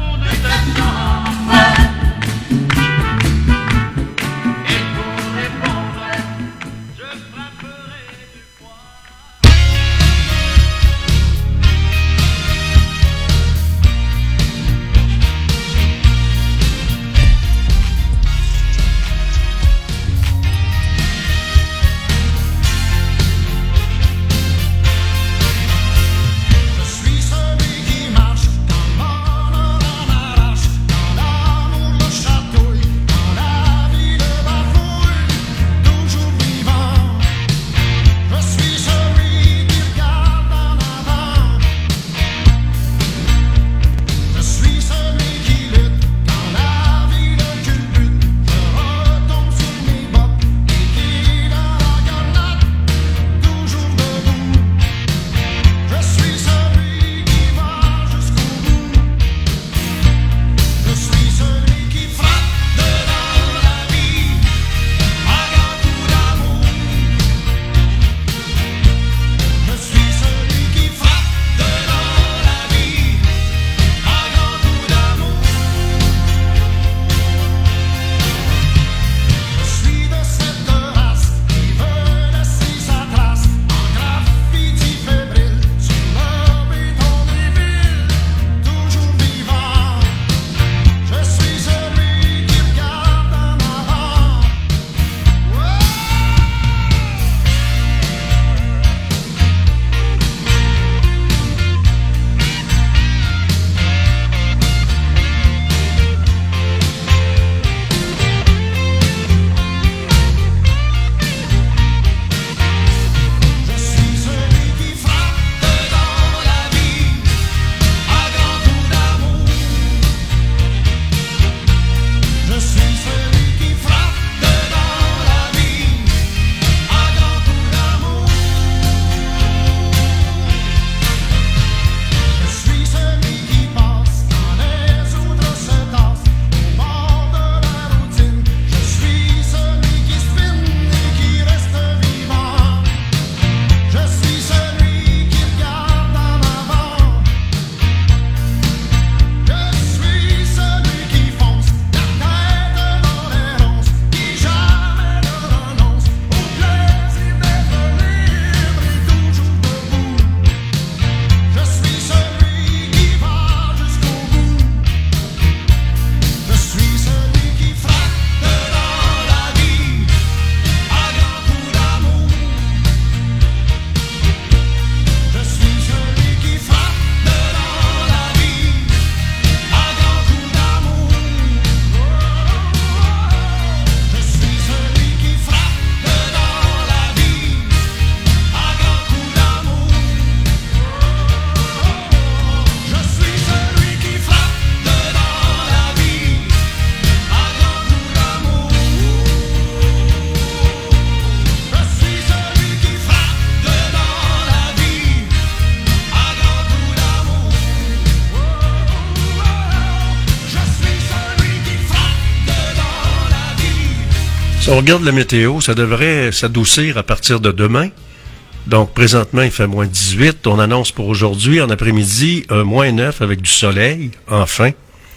Si on regarde la météo, ça devrait s'adoucir à partir de demain. Donc, présentement, il fait moins 18. On annonce pour aujourd'hui, en après-midi, moins 9 avec du soleil, enfin.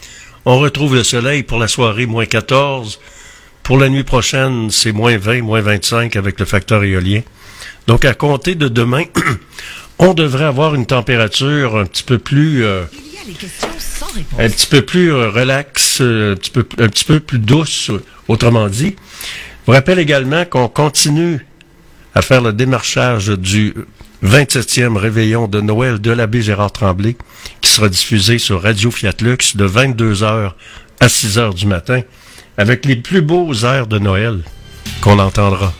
On retrouve le soleil pour la soirée, moins 14. Pour la nuit prochaine, c'est moins 20, moins 25 avec le facteur éolien. Donc, à compter de demain, on devrait avoir une température un petit peu plus... un petit peu plus relax, un petit peu plus douce, autrement dit. Je vous rappelle également qu'on continue à faire le démarchage du 27e réveillon de Noël de l'abbé Gérard Tremblay, qui sera diffusé sur Radio Fiat Lux de 22h à 6h du matin, avec les plus beaux airs de Noël qu'on entendra.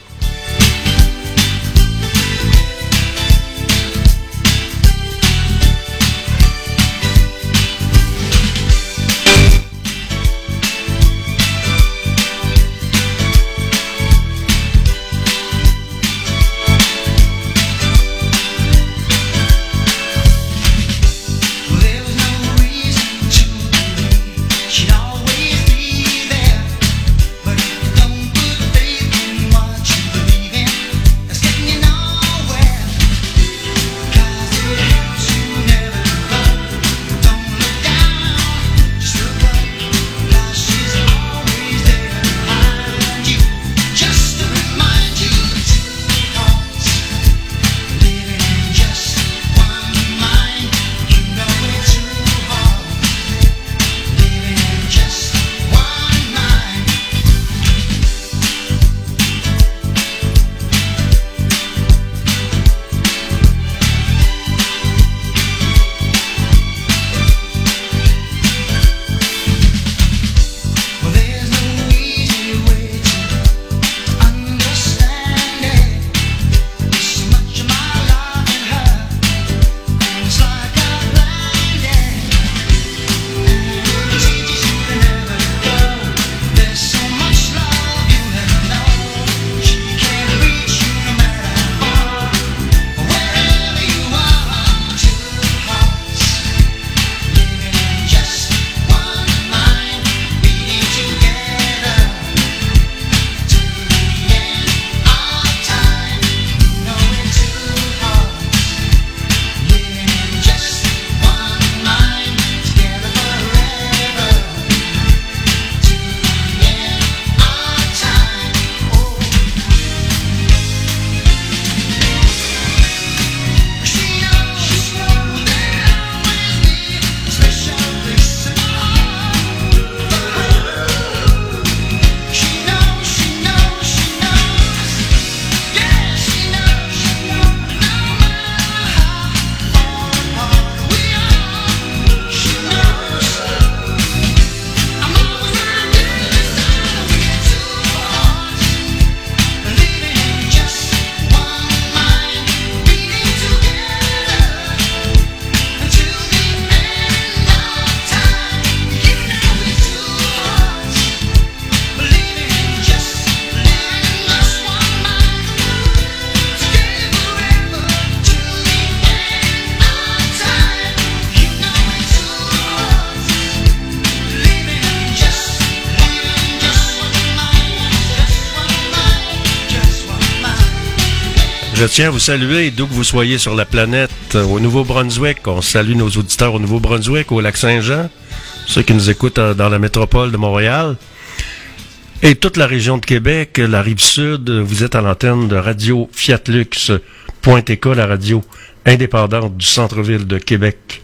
Je tiens à vous saluer d'où que vous soyez sur la planète, au Nouveau-Brunswick. On salue nos auditeurs au Nouveau-Brunswick, au Lac-Saint-Jean, ceux qui nous écoutent dans la métropole de Montréal. Et toute la région de Québec, la Rive-Sud, vous êtes à l'antenne de Radio Fiat Lux, .tk, la radio indépendante du centre-ville de Québec.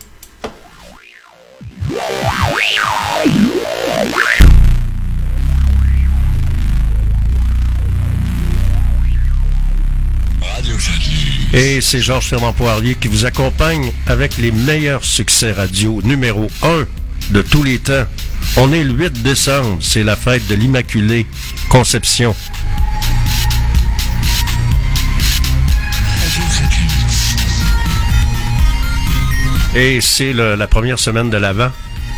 Et c'est Georges Fernand Poirier qui vous accompagne avec les meilleurs succès radio numéro 1 de tous les temps. On est le 8 décembre, c'est la fête de l'Immaculée Conception. Et c'est la première semaine de l'Avent.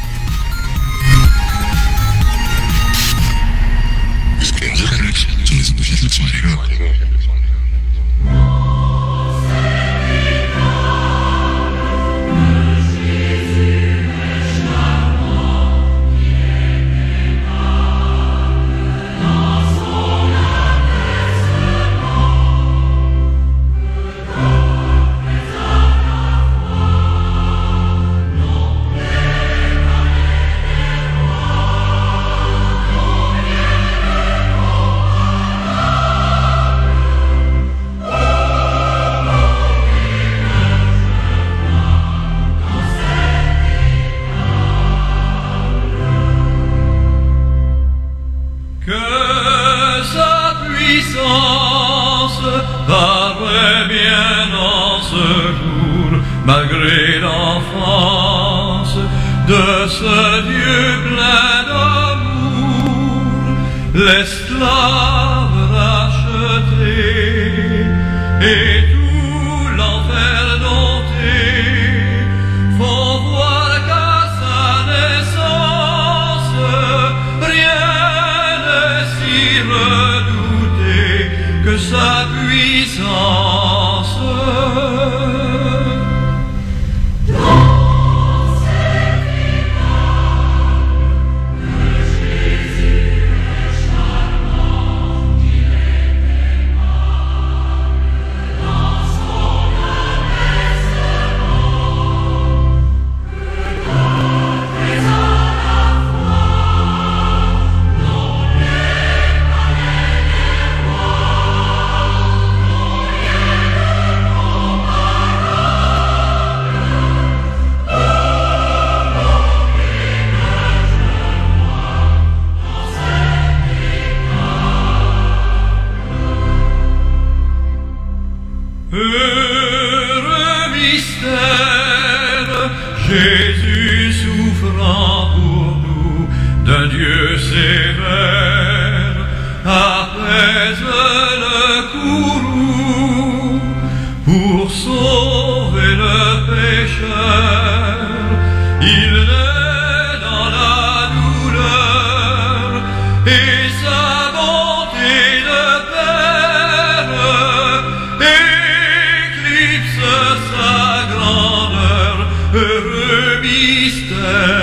Malgré l'enfance de ce Dieu plein d'amour, l'esclave racheté et tout l'enfer dompté font voir qu'à sa naissance rien n'est si redouté que sa puissance. Jésus souffrant pour nous, d'un Dieu sévère, apaise le courroux pour sauver le pécheur. Il naît dans la douleur et sa bonté de Père éclipse sa grandeur. Heureux mystère.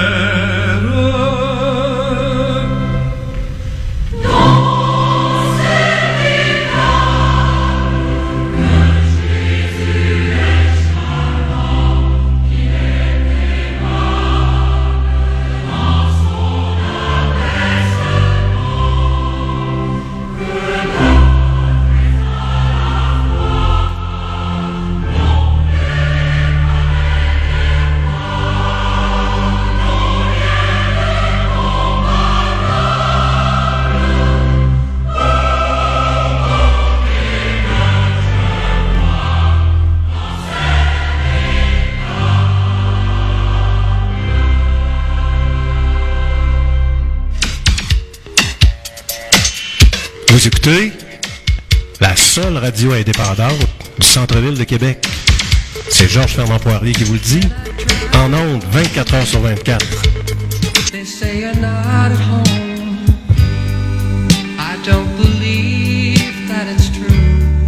Vous écoutez la seule radio indépendante du centre-ville de Québec. C'est Georges Fernand Poirier qui vous le dit. En ondes, 24 heures sur 24. They say you're not at home. I don't believe that it's true.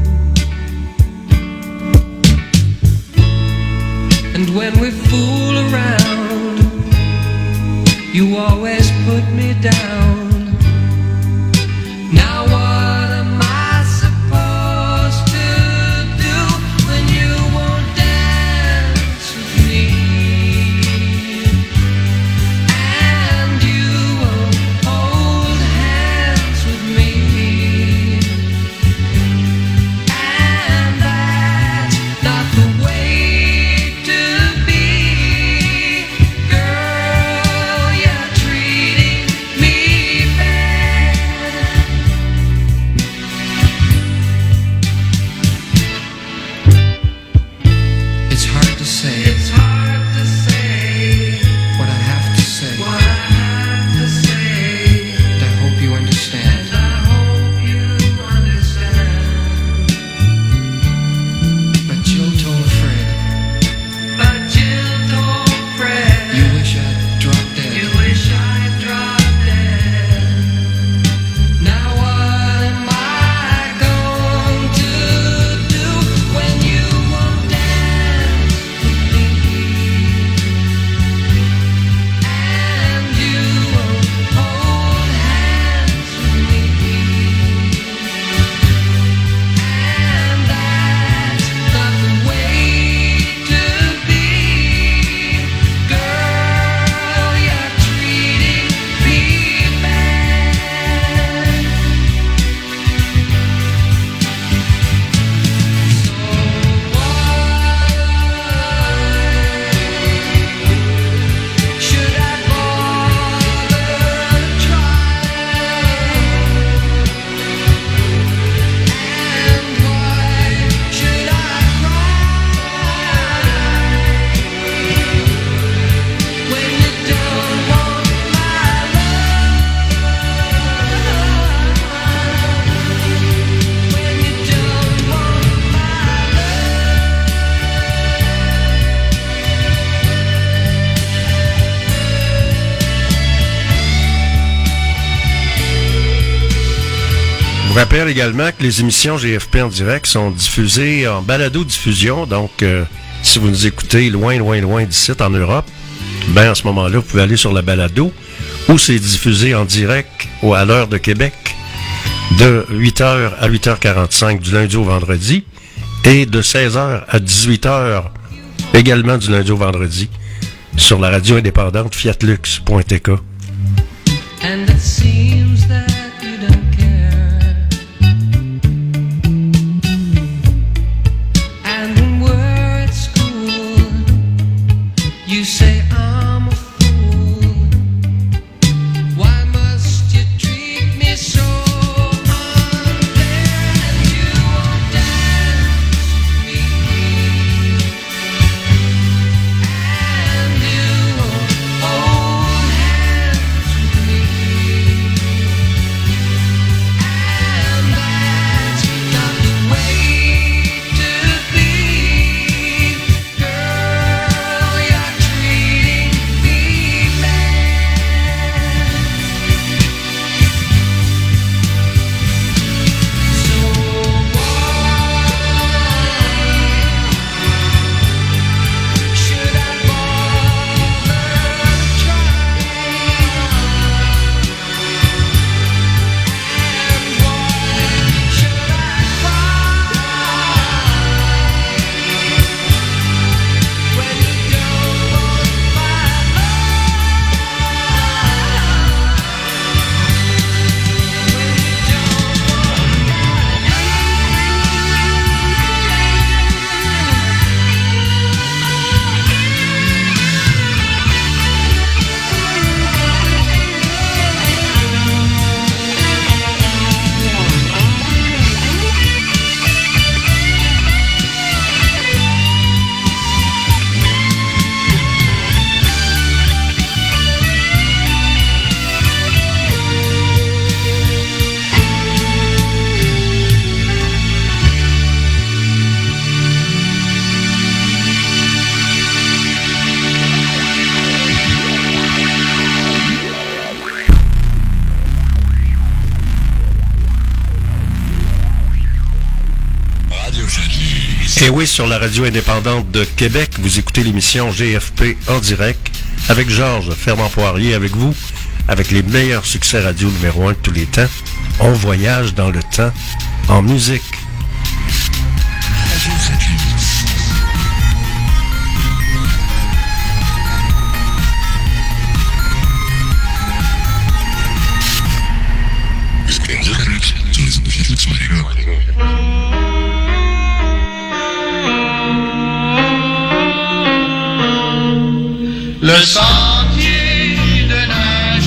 And when we fool around, you always put me down. Now what am I supposed to do? rappelle également que les émissions GFP en direct sont diffusées en balado-diffusion. Donc, si vous nous écoutez loin d'ici, en Europe, ben, à ce moment-là, vous pouvez aller sur la balado où c'est diffusé en direct à l'heure de Québec de 8h à 8h45 du lundi au vendredi et de 16h à 18h également du lundi au vendredi sur la radio indépendante fiatlux.tk. And it seems that you don't care. And when we're at school, you say I'm a fool. Why must you treat me so unfair? And you won't dance with me. And you won't hold hands with me. And that's not the way to be. Girl, you're treating me bad. So why should I bother trying? And why should I cry when you don't want my Et oui, sur la radio indépendante de Québec, vous écoutez l'émission GFP en direct avec Georges Fermant-Poirier avec vous, avec les meilleurs succès radio numéro 1 de tous les temps. On voyage dans le temps en musique. Le sentier de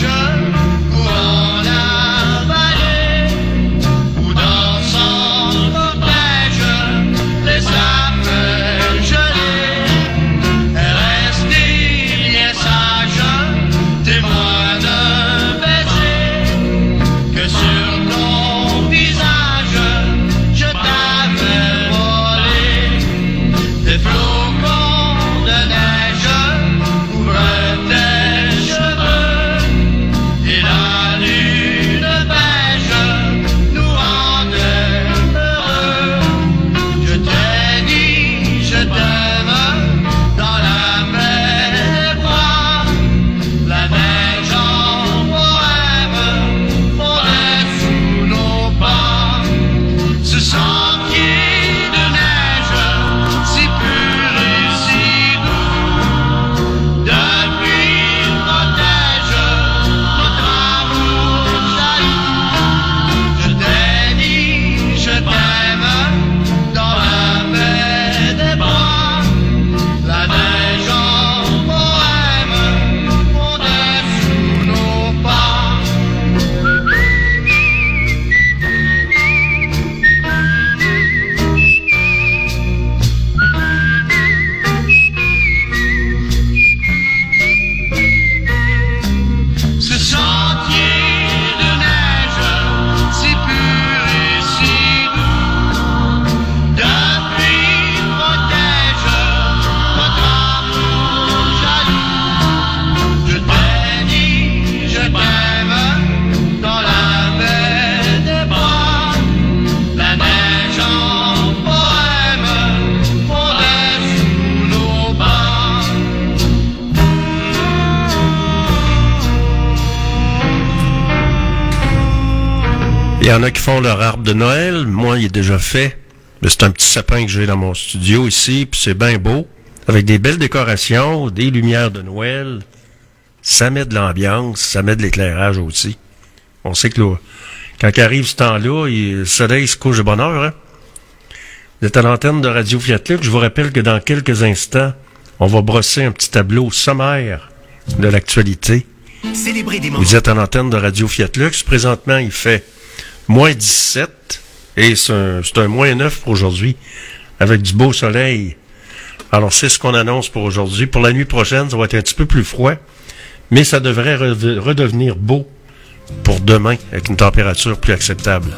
nageur courant la vallée ou dansant y en a qui font leur arbre de Noël. Moi, il est déjà fait. Mais c'est un petit sapin que j'ai dans mon studio ici, puis c'est bien beau. Avec des belles décorations, des lumières de Noël. Ça met de l'ambiance, ça met de l'éclairage aussi. On sait que là, quand arrive ce temps-là, le soleil se couche de bonne heure, hein? Vous êtes à l'antenne de Radio Fiat Lux. Je vous rappelle que dans quelques instants, on va brosser un petit tableau sommaire de l'actualité. Vous êtes à l'antenne de Radio Fiat Lux. Présentement, il fait moins 17 et c'est un moins 9 pour aujourd'hui, avec du beau soleil. Alors, c'est ce qu'on annonce pour aujourd'hui. Pour la nuit prochaine, ça va être un petit peu plus froid, mais ça devrait redevenir beau pour demain, avec une température plus acceptable.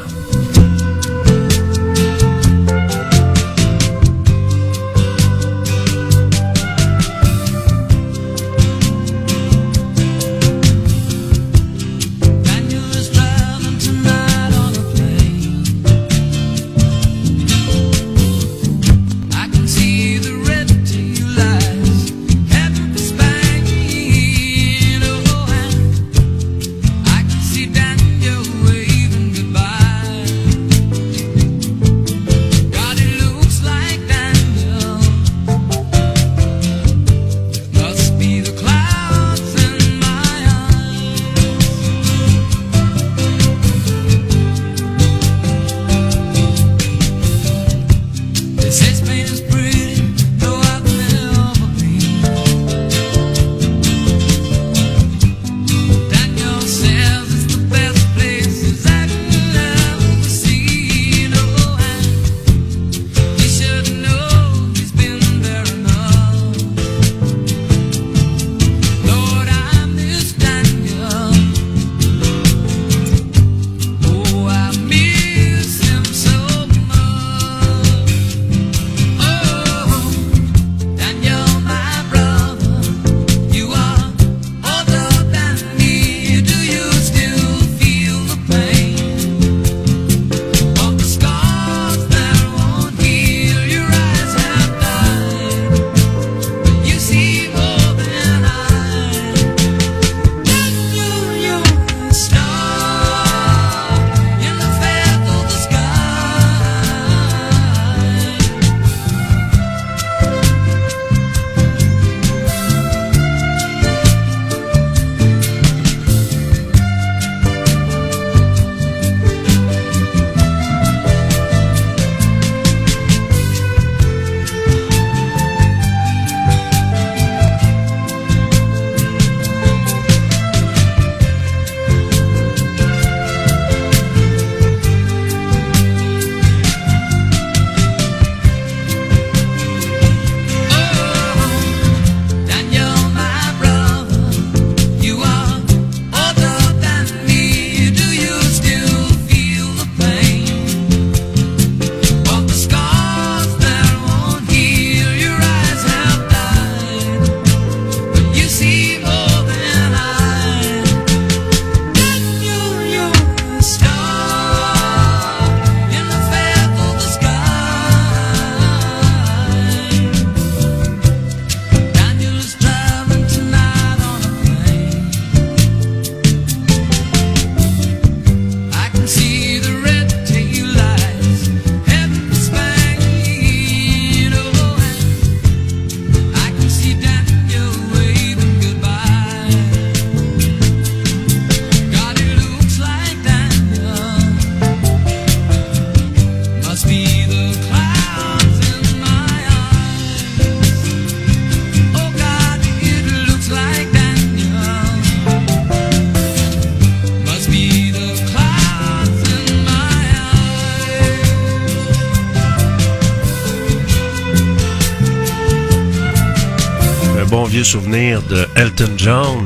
Vieux souvenir de Elton John.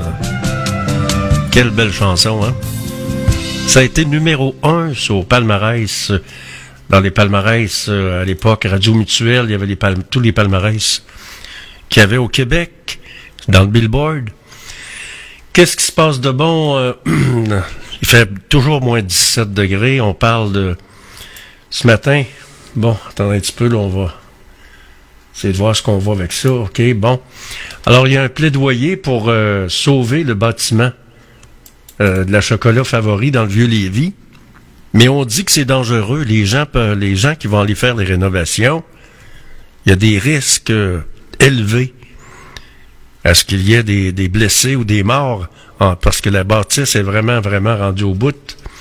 Quelle belle chanson, hein? Ça a été numéro 1 sur palmarès, dans les palmarès à l'époque, Radio Mutuelle, il y avait tous les palmarès qu'il y avait au Québec, dans le Billboard. Qu'est-ce qui se passe de bon? Il fait toujours moins 17 degrés, on parle de ce matin. Bon, attendez un petit peu, là, on va essayer de voir ce qu'on voit avec ça. OK, bon. Alors, il y a un plaidoyer pour sauver le bâtiment de la Chocolat Favori dans le Vieux-Lévis. Mais on dit que c'est dangereux. Les gens qui vont aller faire les rénovations, il y a des risques élevés à ce qu'il y ait des blessés ou des morts, parce que la bâtisse est vraiment, vraiment rendue au bout.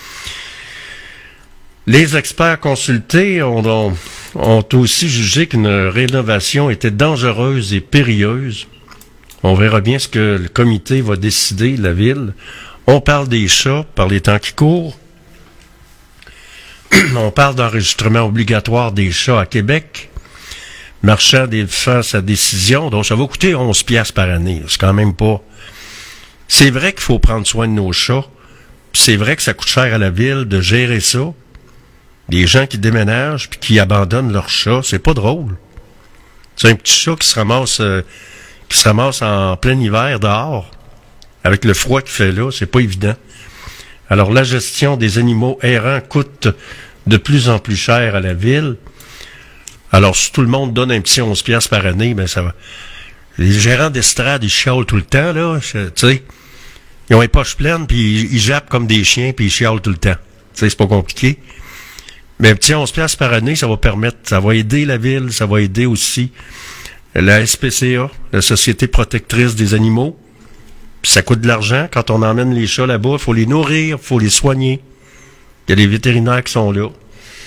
Les experts consultés ont aussi jugé qu'une rénovation était dangereuse et périlleuse. On verra bien ce que le comité va décider, la ville. On parle des chats par les temps qui courent. On parle d'enregistrement obligatoire des chats à Québec. Marchand défend sa décision, donc ça va coûter 11 piastres par année. C'est quand même pas... C'est vrai qu'il faut prendre soin de nos chats. C'est vrai que ça coûte cher à la ville de gérer ça. Des gens qui déménagent puis qui abandonnent leurs chats, c'est pas drôle. C'est un petit chat qui se ramasse en plein hiver dehors. Avec le froid qu'il fait là, c'est pas évident. Alors, la gestion des animaux errants coûte de plus en plus cher à la ville. Alors, si tout le monde donne un petit 11 piastres par année, ben ça va. Les gérants d'estrade, ils chialent tout le temps, là. Tu sais, ils ont les poches pleines, puis ils jappent comme des chiens, puis ils chialent tout le temps. Tu sais, c'est pas compliqué. Mais un petit 11 piastres par année, ça va aider la ville, ça va aider aussi la SPCA, la Société protectrice des animaux. Puis ça coûte de l'argent. Quand on emmène les chats là-bas, il faut les nourrir, il faut les soigner. Il y a des vétérinaires qui sont là.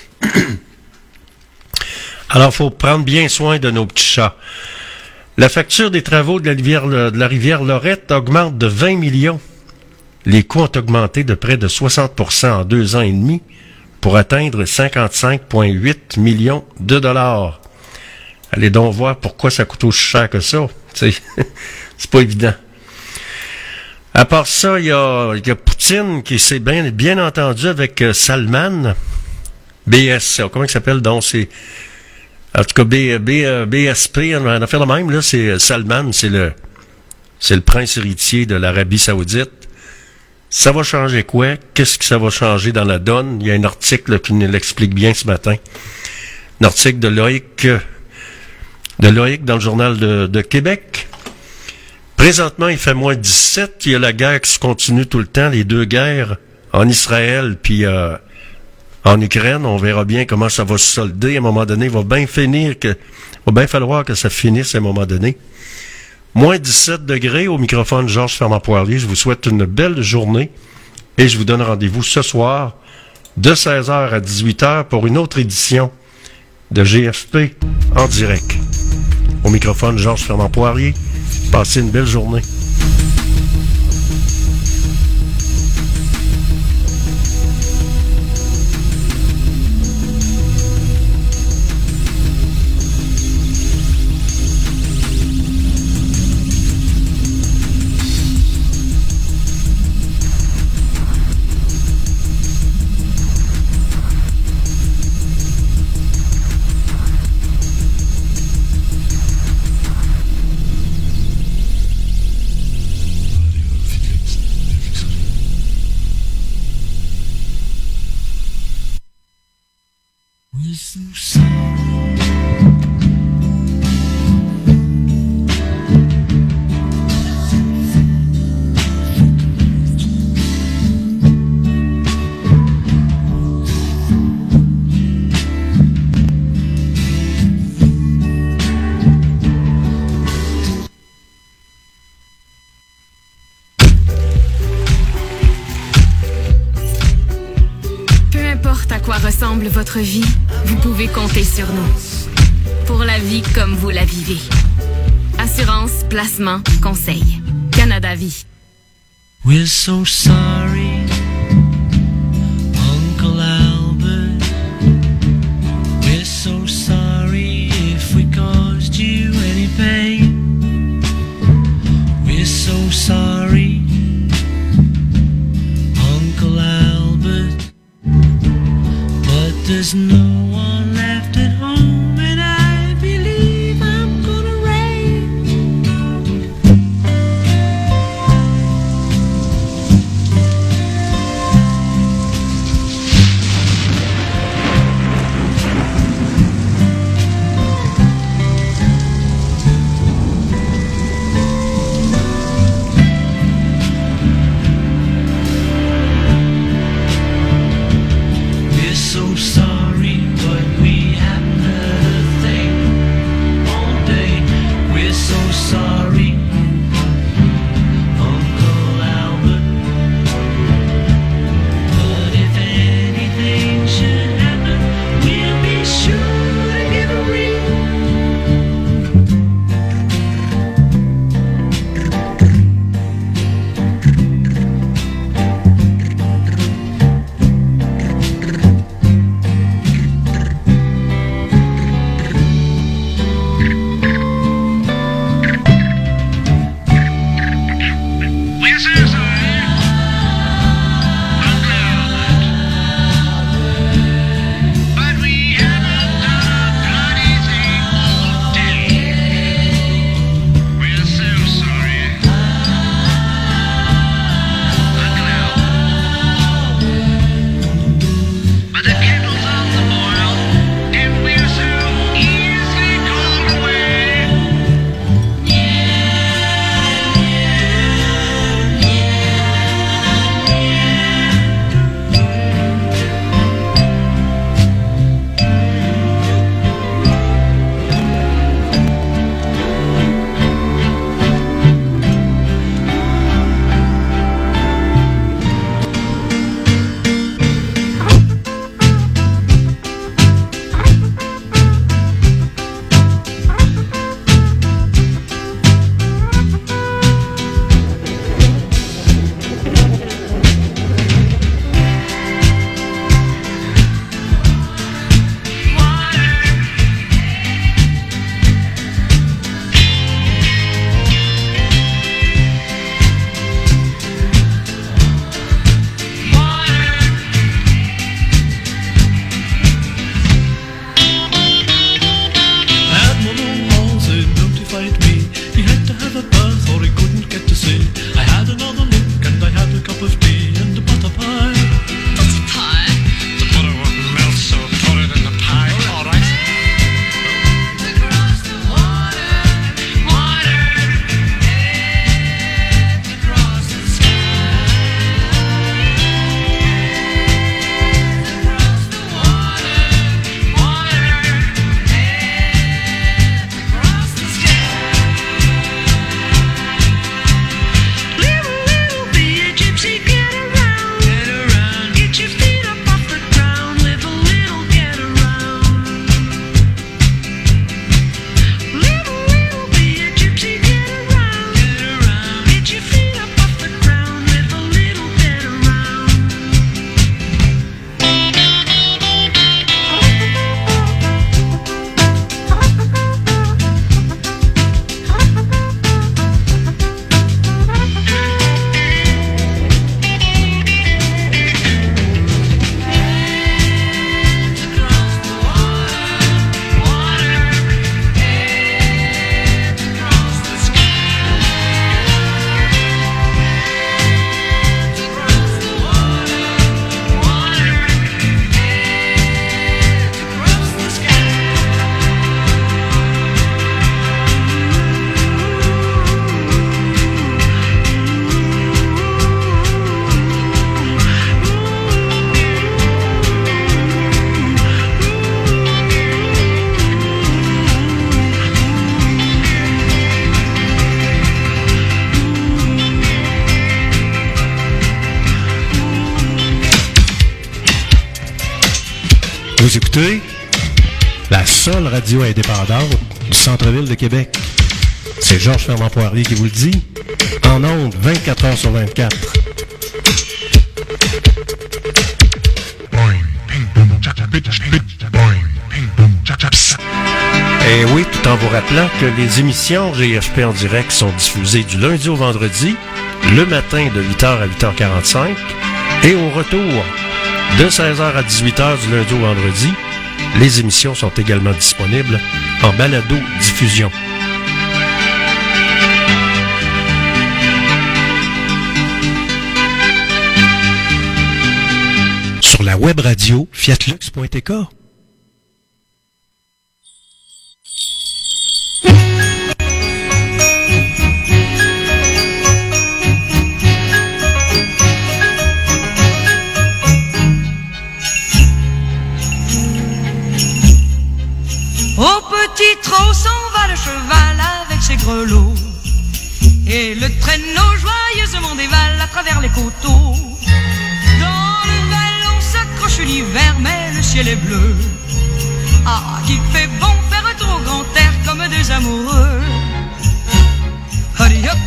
Alors, il faut prendre bien soin de nos petits chats. La facture des travaux de la rivière Lorette augmente de 20 millions. Les coûts ont augmenté de près de 60% en 2 ans et demi pour atteindre 55,8 millions de dollars. Allez donc voir pourquoi ça coûte aussi cher que ça. C'est pas évident. À part ça, il y a Poutine qui s'est bien entendu avec Salman. Comment il s'appelle donc? C'est, en tout cas, BSP, on a fait le même, là, c'est Salman, c'est le prince héritier de l'Arabie Saoudite. Ça va changer quoi? Qu'est-ce que ça va changer dans la donne? Il y a un article qui nous l'explique bien ce matin. Un article de Loïc dans le journal de Québec. Présentement, il fait moins 17. Il y a la guerre qui se continue tout le temps, les 2 guerres en Israël puis en Ukraine. On verra bien comment ça va se solder. À un moment donné, il va bien falloir que ça finisse à un moment donné. Moins 17 degrés au microphone Georges Fernand-Poirier. Je vous souhaite une belle journée et je vous donne rendez-vous ce soir de 16h à 18h pour une autre édition de GFP en direct. Au microphone Georges Fernand-Poirier. Passez une belle journée. Ressemble votre vie, vous pouvez compter sur nous. Pour la vie comme vous la vivez. Assurance, placement, conseil. Canada Vie. We're so sorry, Uncle Albert. We're so sorry if we caused you any pain. We're so sorry, Uncle Albert. There's no one left at home, and I believe I'm gonna rain. écoutez la seule radio indépendante du centre-ville de Québec. C'est Georges Fernand Poirier qui vous le dit. En ondes, 24 heures sur 24. Et oui, tout en vous rappelant que les émissions GFP en direct sont diffusées du lundi au vendredi, le matin de 8h à 8h45, et au retour de 16h à 18h du lundi au vendredi. Les émissions sont également disponibles en balado-diffusion. Sur la web radio fiatlux.tk. Au petit trot s'en va le cheval avec ses grelots, et le traîneau joyeusement dévale à travers les coteaux. Dans le vallon s'accroche l'hiver, mais le ciel est bleu. Ah, qu'il fait bon faire un tour au grand air comme deux amoureux. Hurry up,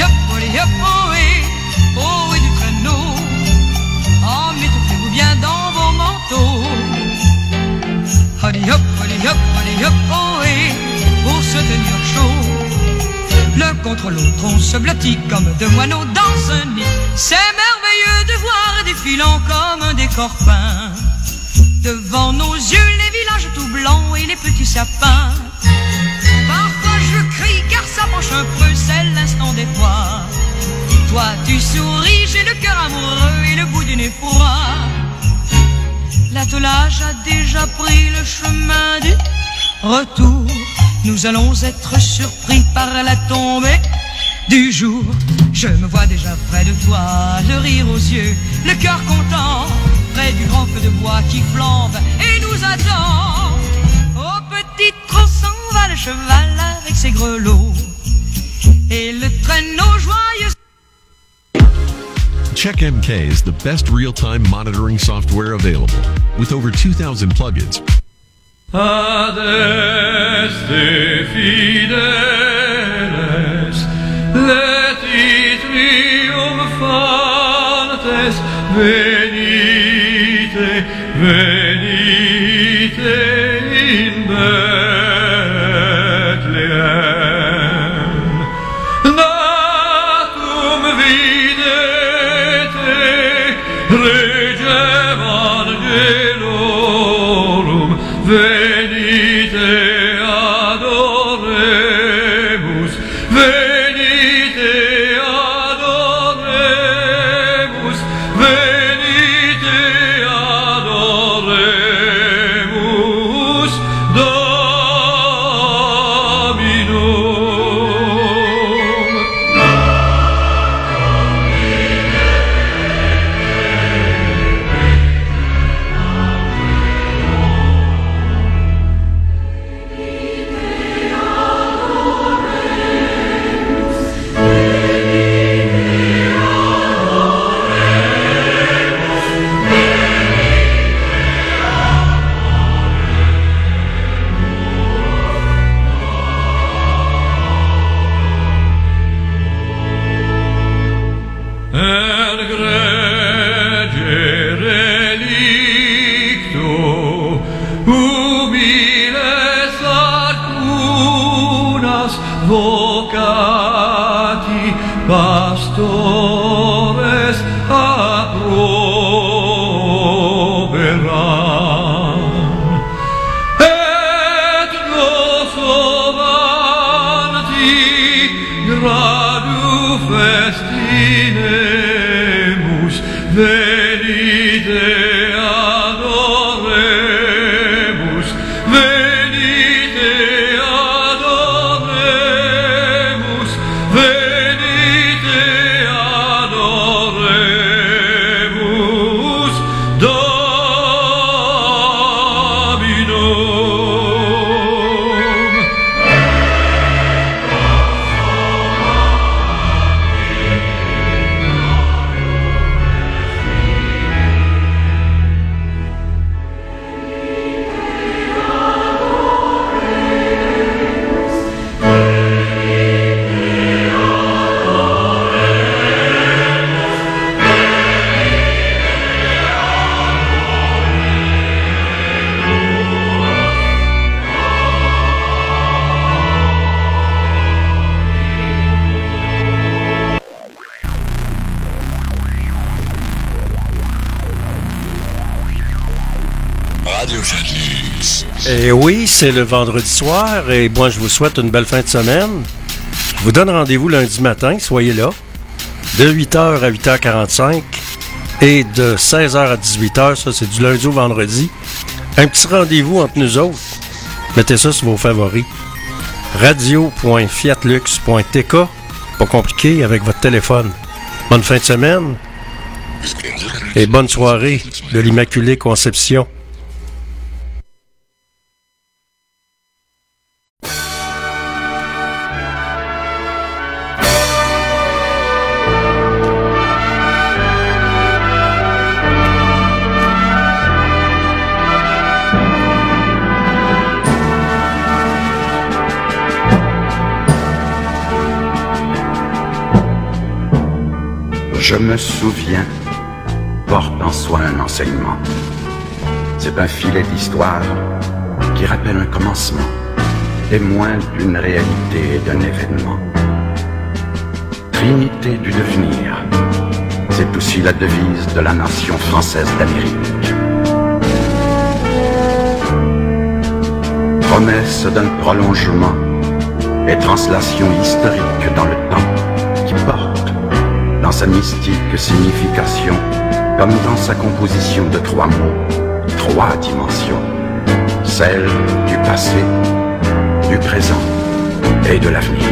oh oui du traîneau. Oh, mettez-vous bien dans vos manteaux. Hurry up, oh oui, pour se tenir chaud. L'un contre l'autre on se blottit comme deux moineaux dans un nid. C'est merveilleux de voir défilant comme un décor peint devant nos yeux les villages tout blancs et les petits sapins. Parfois je crie car ça penche un peu, c'est l'instant des fois. Toi tu souris, j'ai le cœur amoureux et le bout du nez froid. L'attelage a déjà pris le chemin du retour. Nous allons être surpris par la tombée du jour. Je me vois déjà près de toi, le rire aux yeux, le cœur content, près du grand feu de bois qui flambe et nous attend. Au petit trot s'en va le cheval avec ses grelots, et le traîneau joyeux. CheckMK is the best real-time monitoring software available, with over 2,000 plugins. Adeste fideles, leti triumphantes, venite, venite in Bethlehem. Natum videte, regem angelorum, venite adoremus, venite adoremus, venite adoremus vocati pastores approberan et nos avanti gradu festinemus venite adoremus venite adoremus venite adoremus Dominum. Et oui, c'est le vendredi soir et moi je vous souhaite une belle fin de semaine. Je vous donne rendez-vous lundi matin, soyez là, de 8h à 8h45 et de 16h à 18h, ça c'est du lundi au vendredi. Un petit rendez-vous entre nous autres. Mettez ça sur vos favoris. radio.fiatlux.tk, pas compliqué, avec votre téléphone. Bonne fin de semaine et bonne soirée de l'Immaculée Conception. Je me souviens porte en soi un enseignement. C'est un filet d'histoire qui rappelle un commencement, témoin d'une réalité et d'un événement. Trinité du devenir, c'est aussi la devise de la nation française d'Amérique. Promesse d'un prolongement et translation historique dans le temps qui porte dans sa mystique signification, comme dans sa composition de 3 mots, 3 dimensions, celle du passé, du présent et de l'avenir.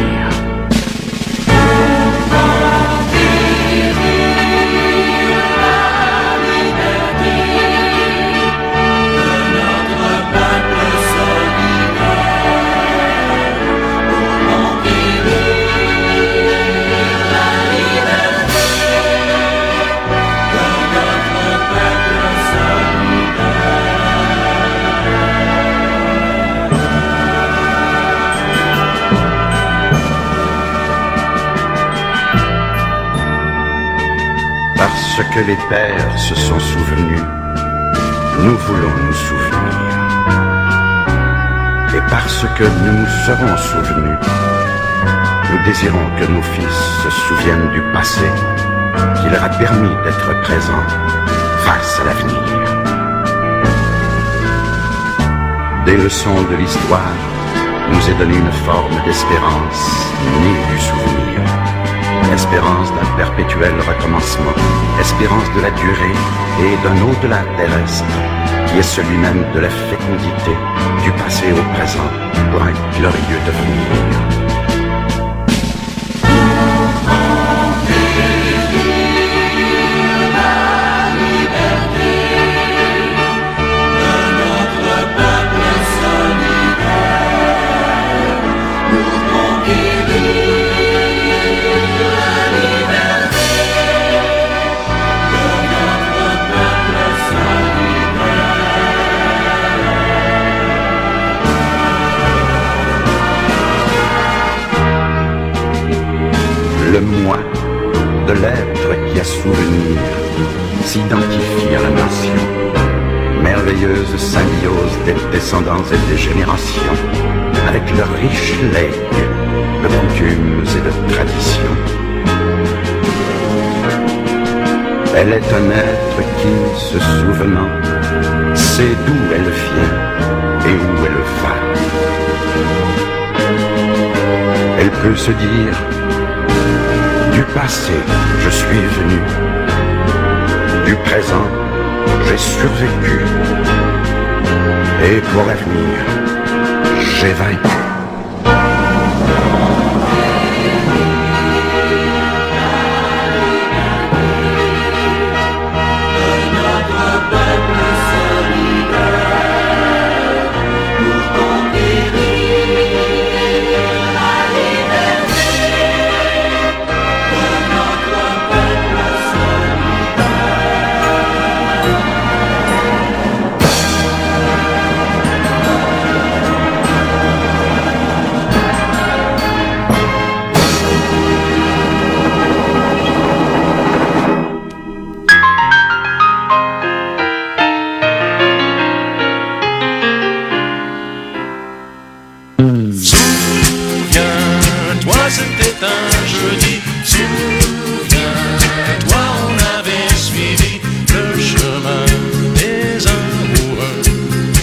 Parce que les pères se sont souvenus, nous voulons nous souvenir. Et parce que nous nous serons souvenus, nous désirons que nos fils se souviennent du passé qui leur a permis d'être présents face à l'avenir. Des leçons de l'histoire nous est donnée une forme d'espérance née du souvenir. Espérance d'un perpétuel recommencement, espérance de la durée et d'un au-delà terrestre, qui est celui même de la fécondité, du passé au présent, pour un glorieux devenir. Le moi de l'être qui a souvenir s'identifie à la nation, merveilleuse symbiose des descendants et des générations, avec leur riche legs de coutumes et de traditions. Elle est un être qui, se souvenant, sait d'où elle vient et où elle va. Elle peut se dire: du passé, je suis venu. Du présent, j'ai survécu. Et pour l'avenir, j'ai vaincu.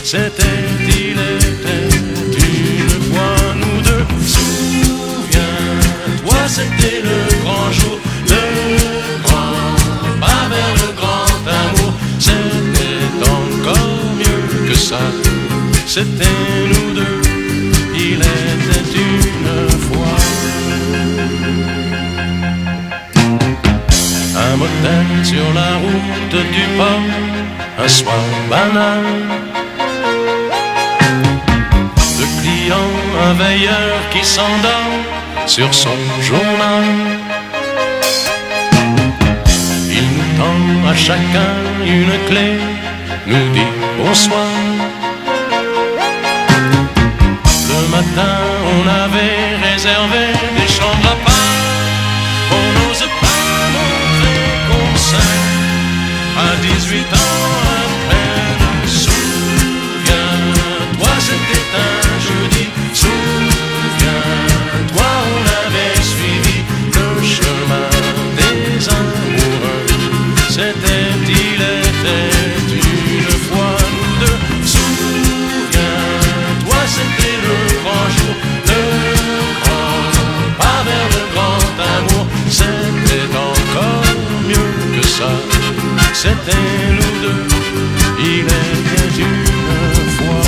C'était, il était une fois nous deux. Souviens-toi, c'était le grand jour, le grand pas vers le grand amour. C'était encore mieux que ça. C'était nous deux, il était une fois. Un motel sur la route du port, un soir banal. Le client, un veilleur qui s'endort sur son journal. Il nous tend à chacun une clé, nous dit bonsoir. Le matin, on avait réservé des chambres à part. On n'ose pas montrer qu'on s'aime à 18 ans à peine. Souviens-toi, c'était un jeudi. Souviens-toi, on avait suivi le chemin des amoureux. C'était, il était une fois nous deux. Souviens-toi, c'était le grand jour, le grand pas vers le grand amour. C'était encore mieux que ça. C'était nous deux, il était une fois.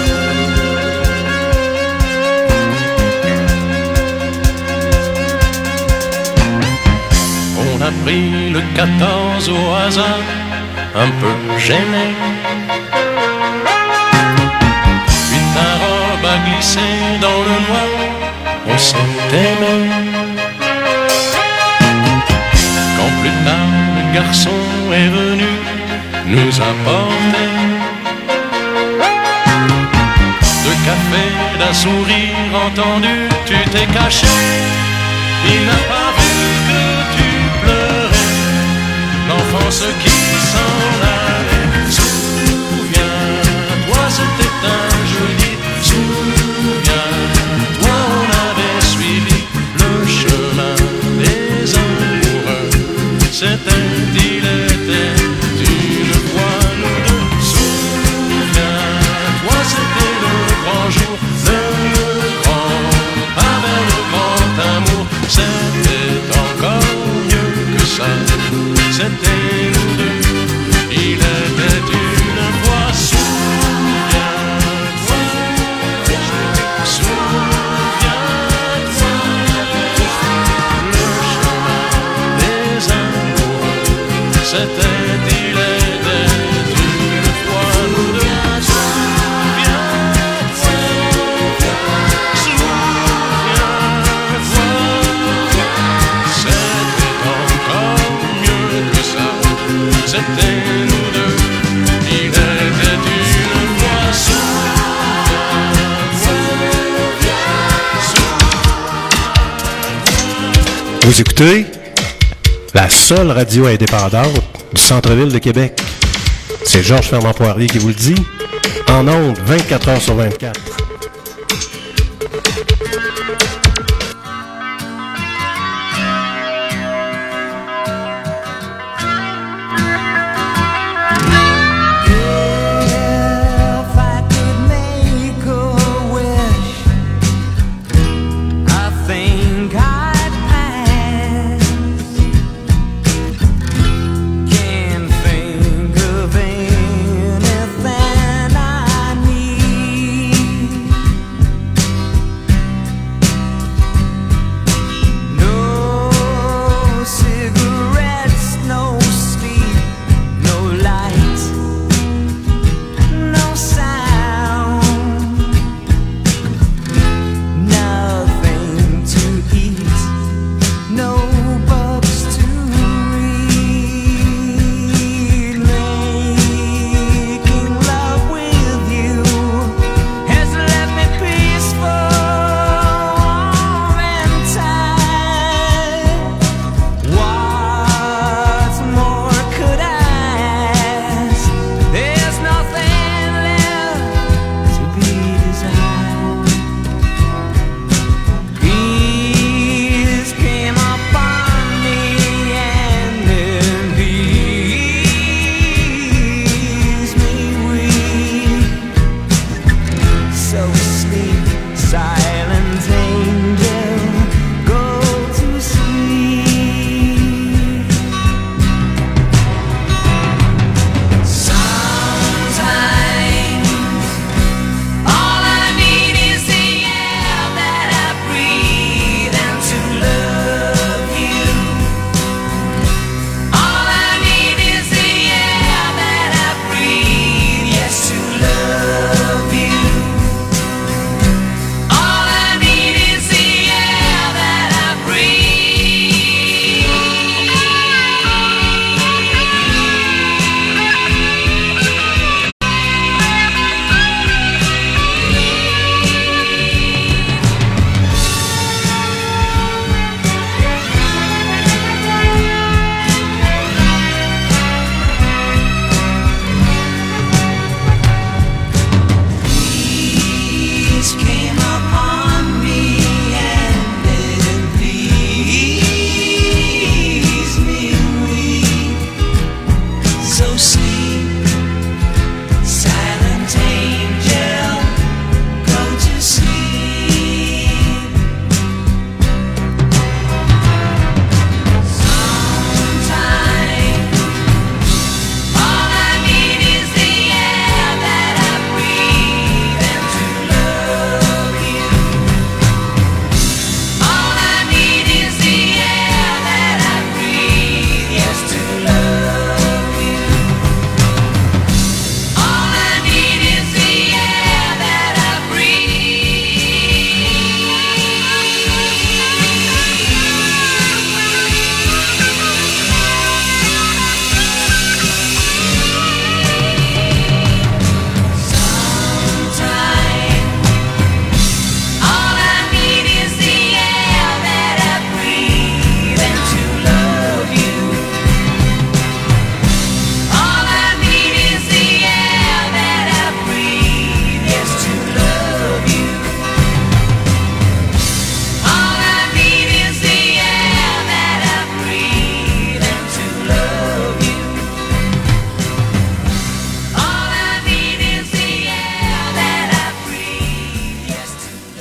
On a pris le 14 au hasard, un peu gêné. Puis ta robe a glissé dans le noir, on s'est aimé. Quand plus tard le garçon est venu nous apporter de café, d'un sourire entendu, tu t'es caché. Il n'a pas vu que tu pleurais, l'enfance qui s'en allait. Souviens-toi, c'était un jeudi. Souviens-toi, on avait suivi le chemin des amoureux. C'était, il était une fois nous deux. Souviens-toi, c'était le grand jour, le grand pas vers le grand amour. C'était encore mieux que ça. C'était nous deux, il était une fois. Souviens-toi, souviens-toi, le chemin des amoureux. C'était, il était une fois nous deux. Souviens-toi, souviens-toi, c'était encore mieux que ça. C'était nous deux, il était une fois. Souviens-toi. Vous écoutez la seule radio indépendante du centre-ville de Québec. C'est Georges Fernand Poirier qui vous le dit. En ondes, 24 heures sur 24.